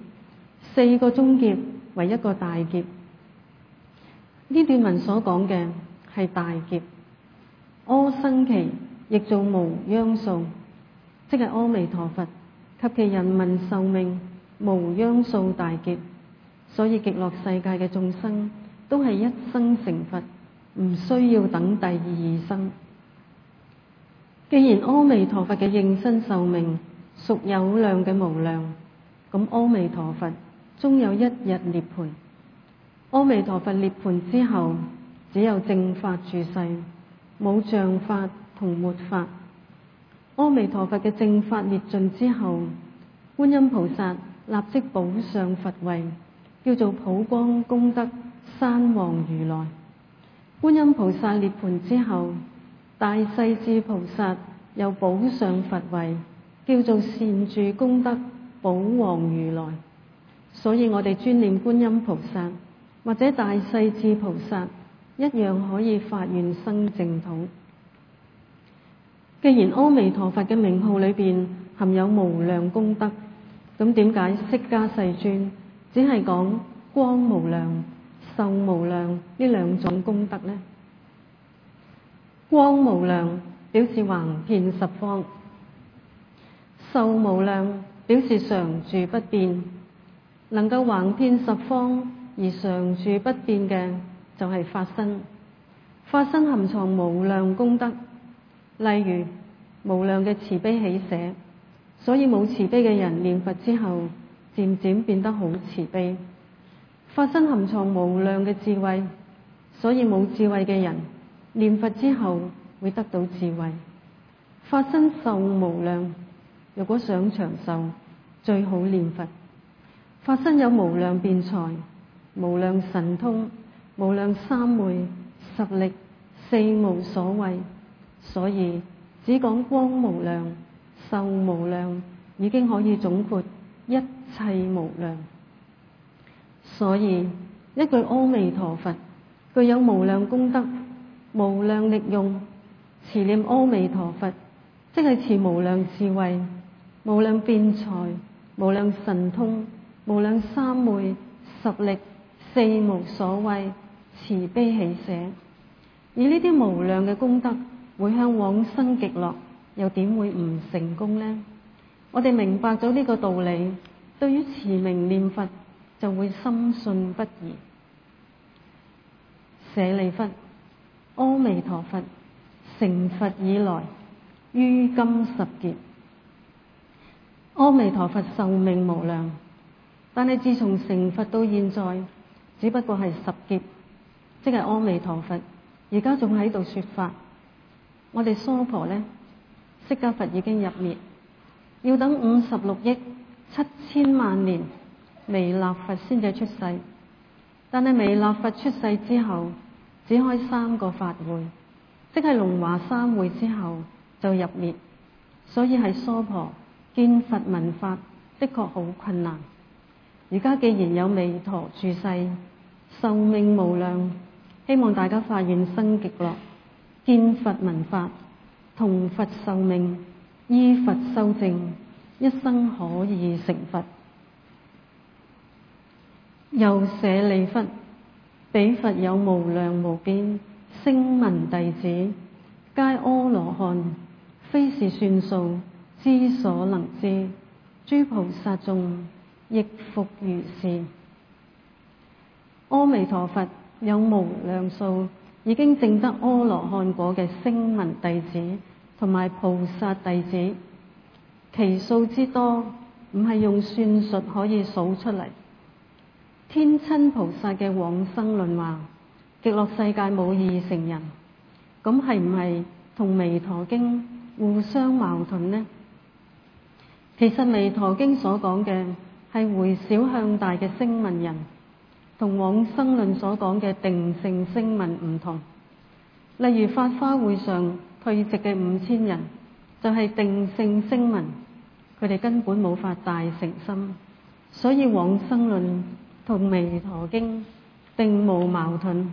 ，4個中劫為一個大劫。呢段文所講嘅係大劫。阿僧祇亦做無央數，即係阿彌陀佛及其人民壽命無央數大劫。所以極樂世界嘅眾生都係一生成佛，唔需要等第2生。既然阿彌陀佛嘅應身壽命屬有量嘅無量，咁阿彌陀佛終有一日涅槃。阿彌陀佛涅槃之後，只有正法住世，冇像法同末法。阿彌陀佛嘅正法滅盡之後， 觀音菩薩立即補上佛位，叫做普光功德山王如來。觀音菩薩涅槃之後，大勢至菩薩又補上佛位，叫做善住功德寶王如來。所以我哋專念觀音菩薩或者大勢至菩薩，一樣可以發願生淨土。既然阿彌陀佛嘅名號裏邊含有無量功德，咁點解釋迦世尊只係講光無量、壽無量呢兩種功德呢？光無量表示橫遍十方，壽無量表示常住不變。能夠橫遍十方而常住不變嘅就係法身。法身含藏無量功德，例如無量嘅慈悲喜捨，所以冇慈悲嘅人念佛之後漸漸變得好慈悲。法身含藏無量嘅智慧，所以冇智慧嘅人念佛之後會得到智慧。法身壽無量，如果想長壽，最好念佛。法身有無量辯才、無量神通、無量三昧、十力、四無所畏，所以只講光無量、壽無量，已經可以總括一切無量。所以一句阿彌陀佛具有無量功德、無量力用。持念阿彌陀佛，即係持無量智慧、無量辯才、無量神通、無量三昧、十力、四無所畏、慈悲喜捨。而呢啲無量嘅功德會向往生極樂，又點會唔成功呢？我哋明白咗呢個道理，對於持名念佛就會深信不疑。舍利弗，阿彌陀佛成佛以來，於今十劫。阿彌陀佛壽命無量，但係自從成佛到現在，只不過係十劫，即係阿彌陀佛而家仲喺度說法。我哋娑婆呢，釋迦佛已經入滅，要等56億7千萬年彌勒佛先至出世。但係彌勒佛出世之後，只開3個法會，即係龍華三會之後就入滅。所以喺娑婆見佛聞法的確好困難。而家既然有彌陀住世，壽命無量，希望大家發願生極樂，見佛聞法，同佛壽命，依佛修證，一生可以成佛。又舍利弗，彼佛有無量無邊聲聞弟子，皆阿羅漢，非是算數，知所能知。諸菩薩眾亦復如是。阿彌陀佛有無量數已經證得阿羅漢果嘅聲聞弟子同埋菩薩弟子，其數之多，唔係用算術可以數出嚟。天親菩薩嘅往生論話，極樂世界冇二乘人，咁係唔係同彌陀經互相矛盾呢？其實彌陀經所講嘅係回小向大嘅聲聞人，同往生論所講嘅定性聲聞唔同。例如法華會上退席嘅5000人，就係定性聲聞，佢哋根本冇發大乘心，所以往生論同彌陀經並無矛盾。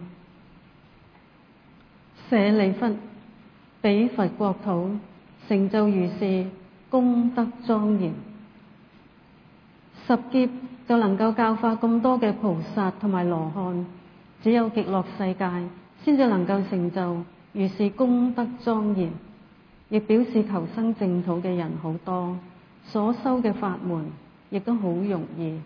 舍利弗，彼佛國土成就如是功德莊嚴，10劫就能夠教化咁多嘅菩薩同埋羅漢，只有極樂世界先至能夠成就如是功德莊嚴，亦表示求生淨土嘅人好多，所修嘅法門亦都好容易。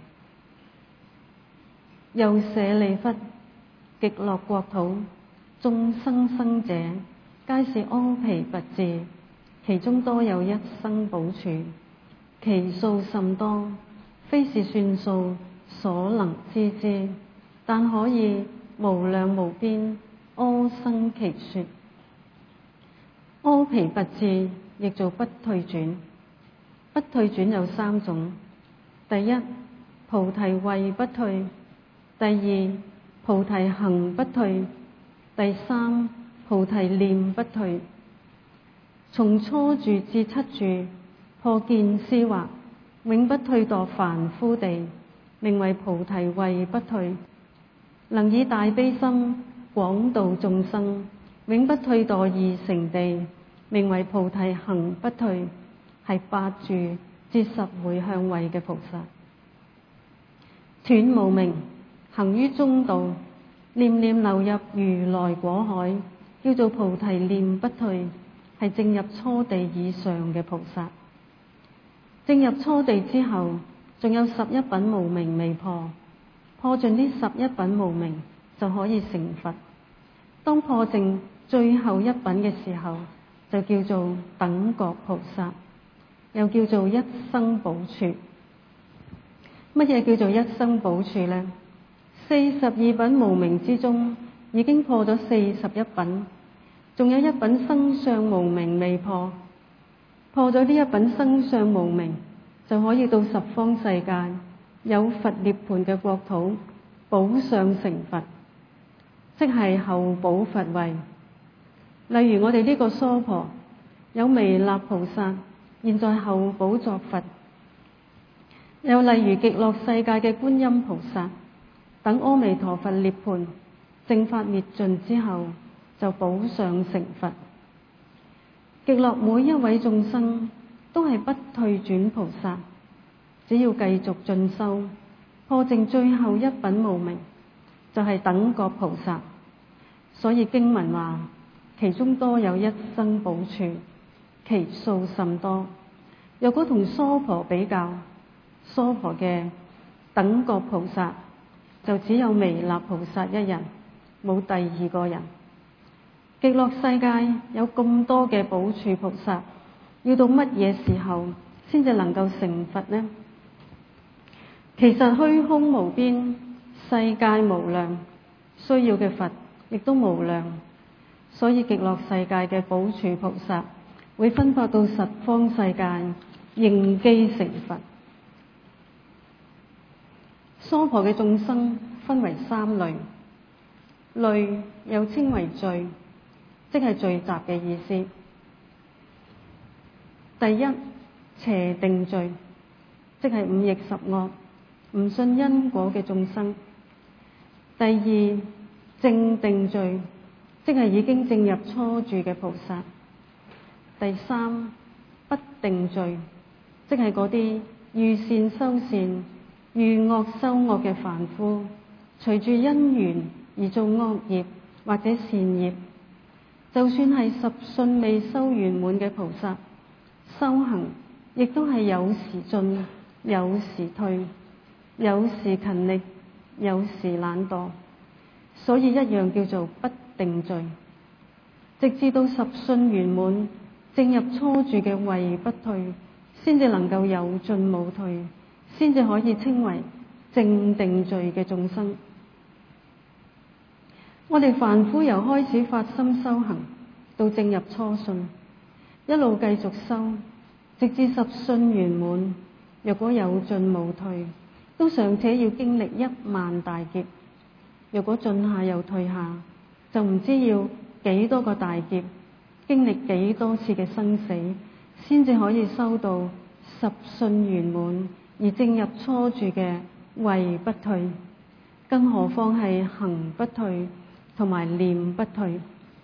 又舍利弗，極樂國土眾生生者，皆是阿鞞跋致，其中多有一生補處，其數甚多，非是算數所能知之，但可以無量無邊阿僧祇說。阿鞞跋致亦做不退轉，不退轉有3種， 第一，菩提慧不退；第二，菩提行不退；第三，菩提念不退。從初住至七住，破見思惑，永不退墮凡夫地，名為菩提慧不退。能以大悲心廣度眾生，永不退墮二乘地，名為菩提行不退，係八住至十回向位嘅菩薩。斷無明，行於中道，念念流入如來果海，叫做菩提念不退，係正入初地以上嘅菩薩。正入初地之後，仲有11品無明未破，破盡呢11品無明就可以成佛。當破淨最後一品嘅時候，就叫做等覺菩薩，又叫做一生補處。乜嘢叫做一生補處呢？42品無明之中，已經破咗41品，仲有一品生相無明未破。破咗呢一品生相無明，就可以到十方世界有佛涅槃嘅國土，補相成佛，即係後補佛位。例如我哋呢個娑婆有彌勒菩薩，現在後補作佛。又例如極樂世界嘅觀音菩薩，等阿彌陀佛涅槃正法滅盡之後，就補相成佛。極樂每一位眾生都係不退轉菩薩，只要繼續進修，破淨最後一品無明，就係等覺菩薩。所以經文話，其中多有一生補處，其數甚多。若果同娑婆比較，娑婆嘅等覺菩薩就只有彌勒菩薩一人，冇第二個人。極樂世界有咁多嘅補處菩薩，要到乜嘢時候先至能夠成佛呢？其實虛空無邊，世界無量，需要嘅佛亦都無量，所以極樂世界嘅補處菩薩會分發到十方世界，應機成佛。娑婆嘅眾生分為3類，類又稱為聚，即係聚集嘅意思。第一，邪定聚，即係五逆十惡，唔信因果嘅眾生。第二，正定聚，即係已經正入初住嘅菩薩。第三，不定聚，即係嗰啲遇善修善，遇惡修惡嘅凡夫，隨住因緣而做惡業或者善業。就算係十信未修圓滿嘅菩薩，修行亦都係有時進，有時退，有時勤力，有時懶惰，所以一樣叫做不定聚。直至到十信圓滿，正入初住嘅慧不退，先至能夠有進冇退，先至可以稱為正定聚嘅眾生。我哋凡夫由開始發心修行，到正入初信，一路繼續修，直至十信圓滿。若果有進冇退，都尚且要經歷10000大劫；若果進下又退下，就唔知要幾多個大劫，經歷幾多次嘅生死，先至可以修到十信圓滿而正入初住嘅慧不退。更何況係行不退同埋念不退。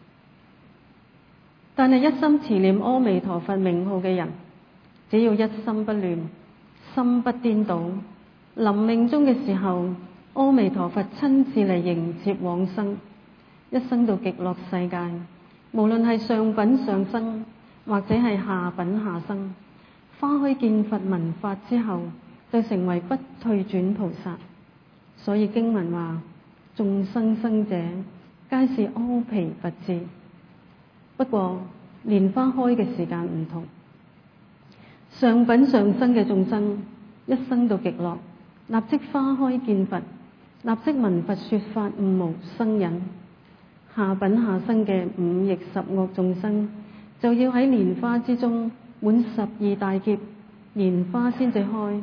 但係一心持念阿彌陀佛名號嘅人，只要一心不亂，心不顛倒，臨命終嘅時候，阿彌陀佛親自嚟迎接往生，一生到極樂世界。無論係上品上生或者係下品下生，花開見佛聞法之後，就成為不退轉菩薩。所以經文話，眾生生者皆是阿鞞佛智。不過蓮花開嘅時間唔同，上品上生嘅眾生一生到極樂，立即花開見佛，立即聞佛說法，悟無生忍。下品下生嘅五逆十惡眾生，就要喺蓮花之中滿12大劫，蓮花先至開，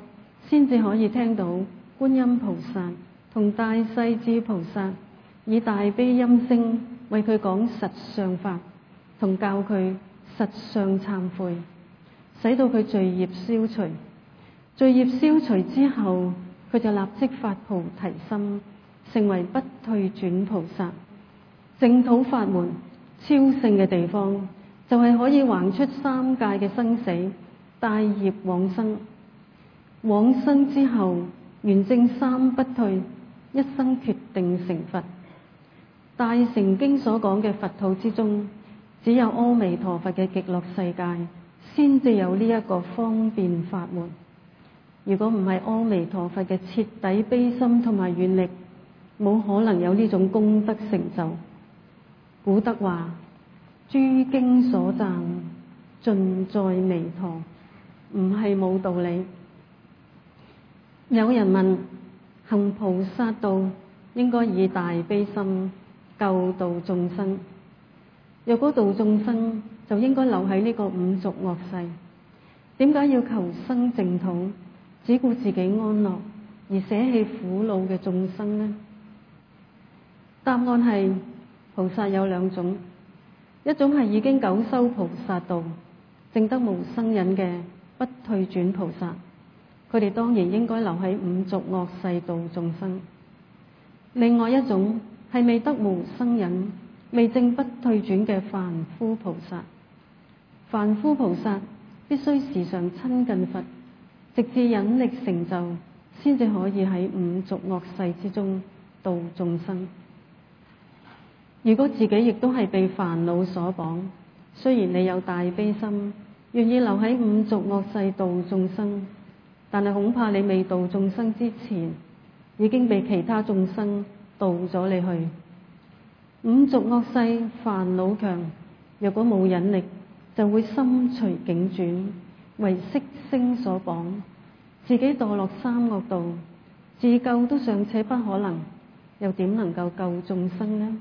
先至可以聽到觀音菩薩同大勢至菩薩以大悲音聲為佢講實相法，同教佢實相懺悔，使到佢罪孽消除。罪孽消除之後，佢就立即發菩提心，成為不退轉菩薩。淨土法門超勝嘅地方，就係可以橫出三界嘅生死，帶業往生。往生之後，圓證三不退，一生決定成佛。大乘經所講嘅佛土之中，只有阿彌陀佛嘅極樂世界，先至有呢一個方便法門。如果唔係阿彌陀佛嘅徹底悲心同埋願力，冇可能有呢種功德成就。古德話：諸經所讚，盡在彌陀，唔係冇道理。有人問：行菩薩道應該以大悲心救度眾生，若果度眾生就應該留喺呢個五濁惡世，點解要求生淨土，只顧自己安樂而捨棄苦惱嘅眾生呢？答案係菩薩有兩種，一種係已經久修菩薩道，證得無生忍嘅不退轉菩薩，佢哋當然應該留喺五濁惡世度眾生。另外一種係未得無生忍、未證不退轉嘅凡夫菩薩。凡夫菩薩必須時常親近佛，直至忍力成就，先至可以喺五濁惡世之中度眾生。如果自己亦都係被煩惱所綁，雖然你有大悲心，願意留喺五濁惡世度眾生，但係恐怕你未度眾生之前，已經被其他眾生度咗你去。五濁惡世煩惱強，若果冇忍力，就會心隨境轉，為色聲所綁，自己墮落三惡道，自救都尚且不可能，又點能夠救眾生呢？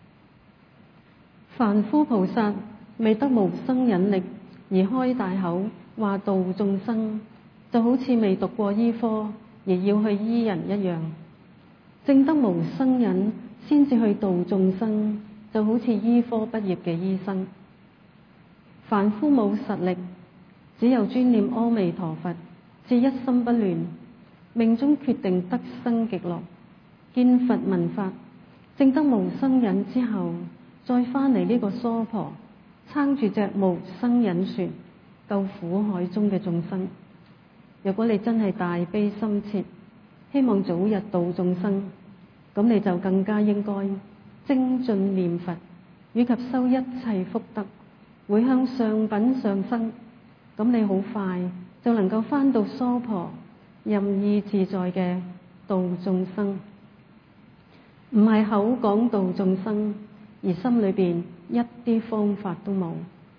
凡夫菩薩未得無生忍力而開大口話度眾生，就好似未讀過醫科而要去醫人一樣。證得無生忍先至去度眾生，就好似醫科畢業嘅醫生。凡夫冇實力，只有專念阿彌陀佛，至一心不亂，命中決定得生極樂，見佛聞法，證得無生忍之後，再翻嚟呢個娑婆，撐住隻無生忍船，救苦海中嘅眾生。如果你真係大悲心切，希望早日度眾生，咁你就更加應該精進念佛，以及修一切福德，會向上品上生。咁你好快就能夠翻到娑婆，任意自在嘅度眾生。唔係口講度眾生，而心裏邊一啲方法都冇。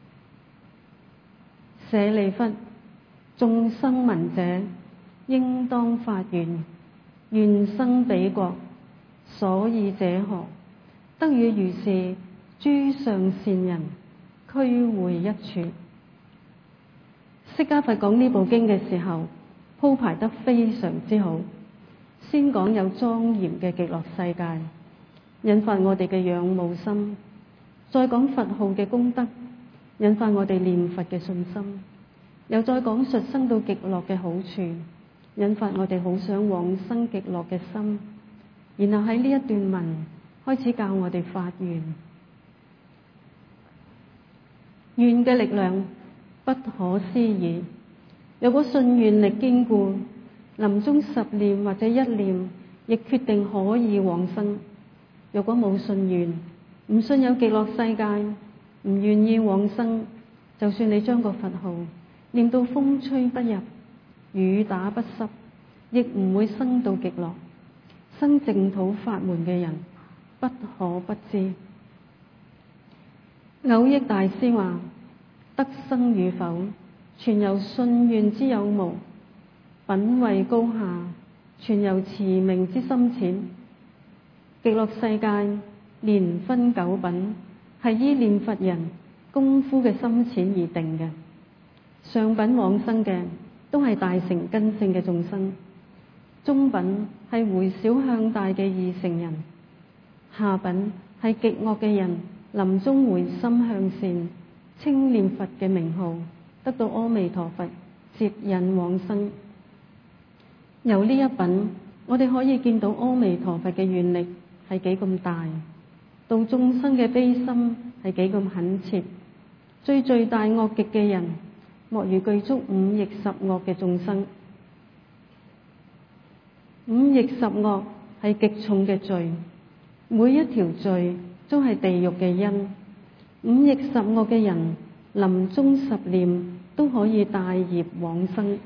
舍利弗，眾生聞者，應當發願，願生彼國，所以者何？得與如是諸上善人，俱會一處。釋迦佛講呢部經嘅時候，鋪排得非常之好。先講有莊嚴嘅極樂世界，引發我哋嘅仰慕心；再講佛號嘅功德，引發我哋念佛嘅信心；又再講述生到極樂嘅好處，引發我哋好想往生極樂嘅心。然後喺呢一段文開始教我哋發願，願嘅力量不可思議。如果信願力堅固，臨終10念或者1念，亦決定可以往生。如果冇信願，唔信有極樂世界，唔願意往生，就算你將個佛號念到風吹不入、雨打不濕，亦唔會生到極樂。生淨土法門嘅人不可不知。藕益大師話：得生與否，全由信願之有無；品位高下，全由持名之深淺。極樂世界連分9品，係依念佛人功夫嘅深淺而定嘅。上品往生嘅都係大成根性嘅眾生。中品係回小向大嘅二乘人，下品係極惡嘅人，臨終回心向善，稱念佛嘅名號，得到阿彌陀佛接引往生。由呢一品，我哋可以見到阿彌陀佛嘅願力係幾咁大，度眾生嘅悲心係幾咁懇切。最罪大惡極嘅人，莫如具足五逆十惡嘅眾生。五逆十惡係極重嘅罪，每一條罪都係地獄嘅因。五逆十惡嘅人，臨終十念都可以帶業往生。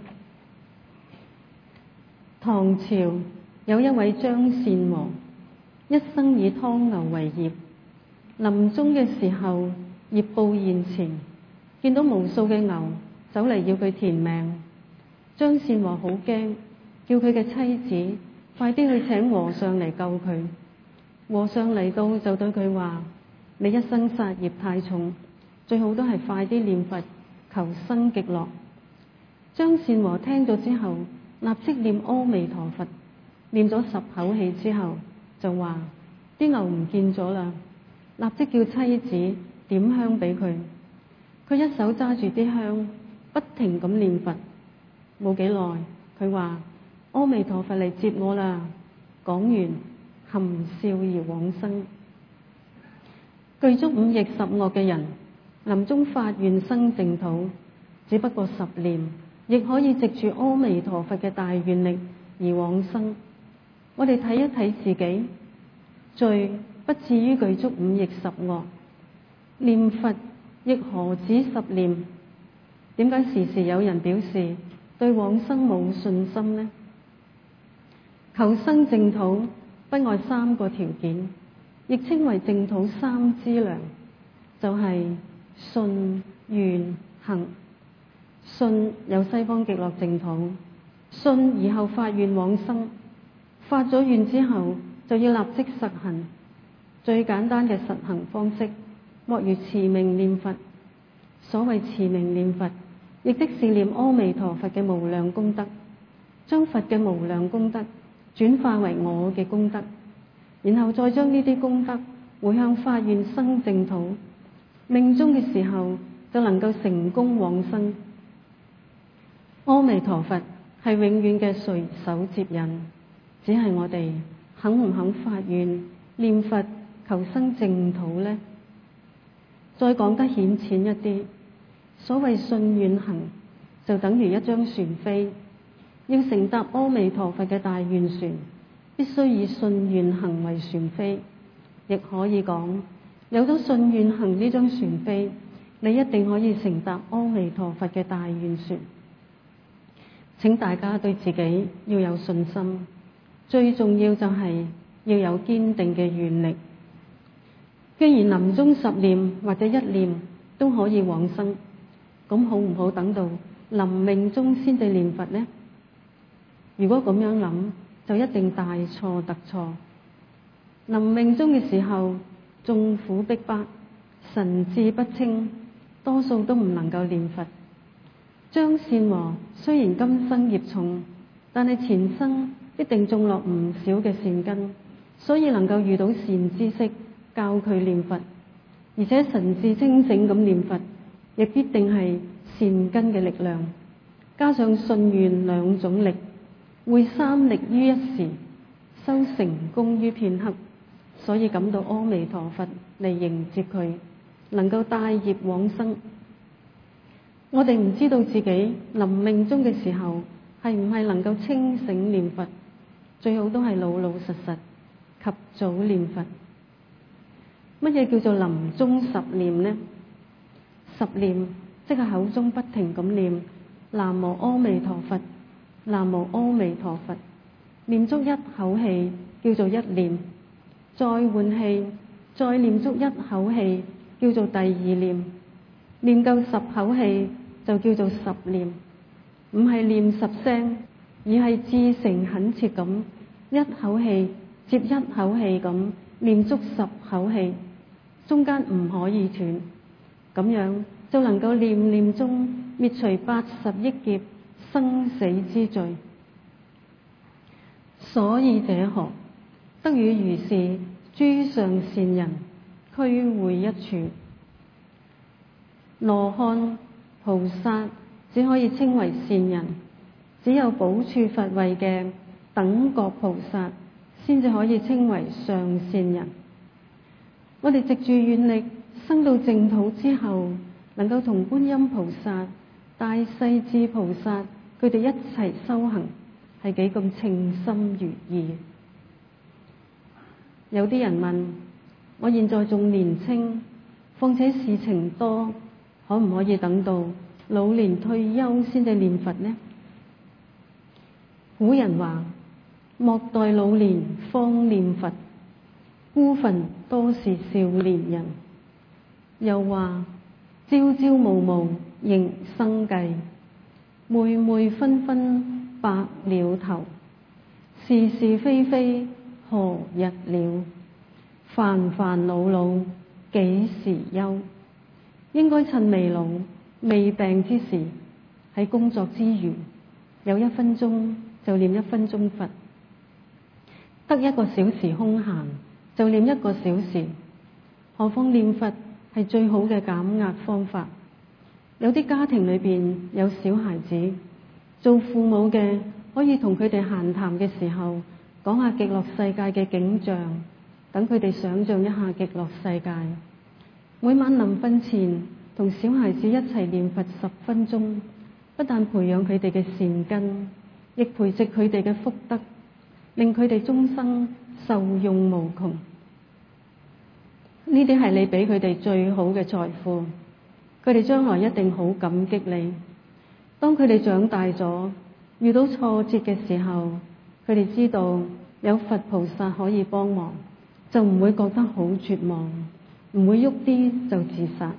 唐朝有一位張善和，一生以湯牛為業，臨終嘅時候，業報現前，見到無數嘅牛走嚟要佢填命。張善和好驚，叫佢嘅妻子快啲去請和尚嚟救佢。和尚嚟到就對佢話：你一生殺業太重，最好都係快啲念佛求生極樂。張善和聽咗之後，立即念阿彌陀佛，念咗10口氣之後，就話啲牛唔見咗啦，立即叫妻子點香俾佢。佢一手揸住啲香，不停咁念佛。冇幾耐，佢話阿彌陀佛嚟接我啦。講完，含笑而往生。具足五逆十惡嘅人，臨終發願生淨土，只不過10念，亦可以藉住阿彌陀佛嘅大願力而往生。我哋睇一睇自己，罪不至於具足五逆十惡，念佛亦何止10念？點解時時有人表示對往生冇信心呢？求生淨土不外3個條件，亦稱為淨土3資糧，就係信、願、行。信有西方極樂淨土，信而後發願往生，發咗願之後就要立即實行。最簡單嘅實行方式，莫如持名念佛。所謂持名念佛，亦即是念阿彌陀佛嘅無量功德，將佛嘅無量功德轉化為我嘅功德，然後再將呢啲功德回向發願生淨土，命終嘅時候就能夠成功往生。阿彌陀佛係永遠嘅隨手接引，只係我哋肯唔肯發願念佛求生淨土呢？再講得顯淺一啲，所謂信願行，就等於一張船飛，要乘搭阿彌陀佛嘅大願船，必須以信願行為船飛。亦可以講，有咗信願行呢張船飛，你一定可以乘搭阿彌陀佛嘅大願船。請大家對自己要有信心，最重要就係要有堅定嘅願力。既然臨終10念或者1念都可以往生，咁好唔好等到臨命終先至念佛呢？如果咁樣諗，就一定大錯特錯。臨命終嘅時候，眾苦逼迫，神志不清，多數都唔能夠念佛。張善和雖然今生業重，但係前生必定種落唔少嘅善根，所以能夠遇到善知識教佢念佛，而且神志清醒咁念佛，亦必定係善根嘅力量，加上信願2種力，會3力於一時，修成功於片刻，所以感到阿彌陀佛嚟迎接佢，能夠帶業往生。我哋唔知道自己臨命終嘅時候係唔係能夠清醒念佛，最好都係老老實實及早念佛。乜嘢叫做臨終10念呢？10念即係口中不停咁念南無阿彌陀佛，南無阿彌陀佛，念足1口氣叫做1念，再換氣，再念足1口氣叫做第2念，念夠10口氣就叫做10念。唔係念10聲，而係至誠懇切咁1口氣接1口氣咁念足10口氣，中間唔可以斷，咁樣就能夠念念中滅除80億劫生死之罪。所以這河得與如是諸上善人俱會一處。羅漢、菩薩只可以稱為善人，只有補處佛位嘅等覺菩薩先至可以稱為上善人。我哋藉住願力生到淨土之後，能夠同觀音菩薩、大勢至菩薩佢哋一齊修行，係幾咁稱心如意。有啲人問：我現在仲年青，況且事情多，可唔可以等到老年退休先至念佛呢？古人話：莫待老年方念佛，孤墳多是少年人。又話：朝朝暮暮仍生計，每每分分白了頭。是是非非何日了？煩煩惱惱幾時休？應該趁未老未病之時，喺工作之餘有1分鐘就念1分鐘佛，得1個小時空閒就念1個小時。何況念佛係最好嘅減壓方法。有啲家庭裏邊有小孩子，做父母嘅可以同佢哋閒談嘅時候講下極樂世界嘅景象，等佢哋想象一下極樂世界。每晚臨瞓前同小孩子一齊念佛10分鐘，不但培養佢哋嘅善根，亦培植佢哋嘅福德，令佢哋終生受用無窮。呢啲係你俾佢哋最好嘅財富，佢哋將來一定好感激你。當佢哋長大咗，遇到挫折嘅時候，佢哋知道有佛菩薩可以幫忙，就唔會覺得好絕望，唔會喐啲就自殺。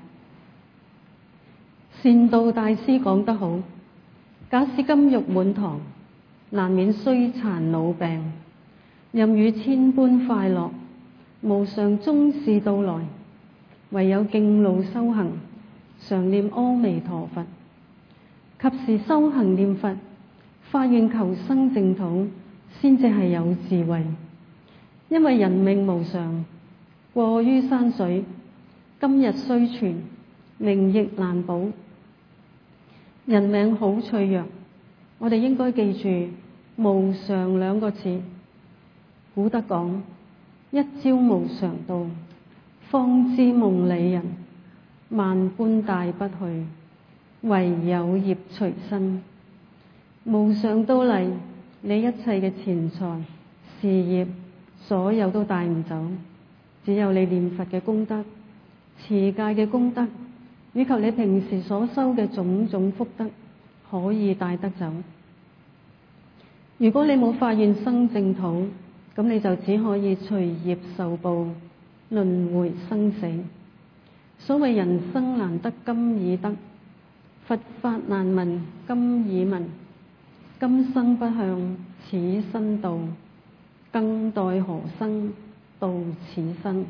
善導大師講得好：假使金玉滿堂，難免衰殘老病，任與千般快樂，無常終是到來。唯有敬老修行，常念阿彌陀佛，及時修行念佛，發願求生淨土，先至係有智慧。因為人命無常，過於山水，今日雖存，明亦難保。人命好脆弱，我哋應該記住無常2個字。古德講：一朝無常到，方知夢裏人。萬般帶不去，唯有業隨身。無常到嚟，你一切嘅錢財、事業，所有都帶唔走，只有你念佛嘅功德、持戒嘅功德，以及你平時所修嘅種種福德，可以帶得走。如果你冇發願生淨土，咁你就只可以隨業受報，輪迴生死。所謂人生難得今已得，佛法難聞今已聞。今生不向此身度，更待何生度此身。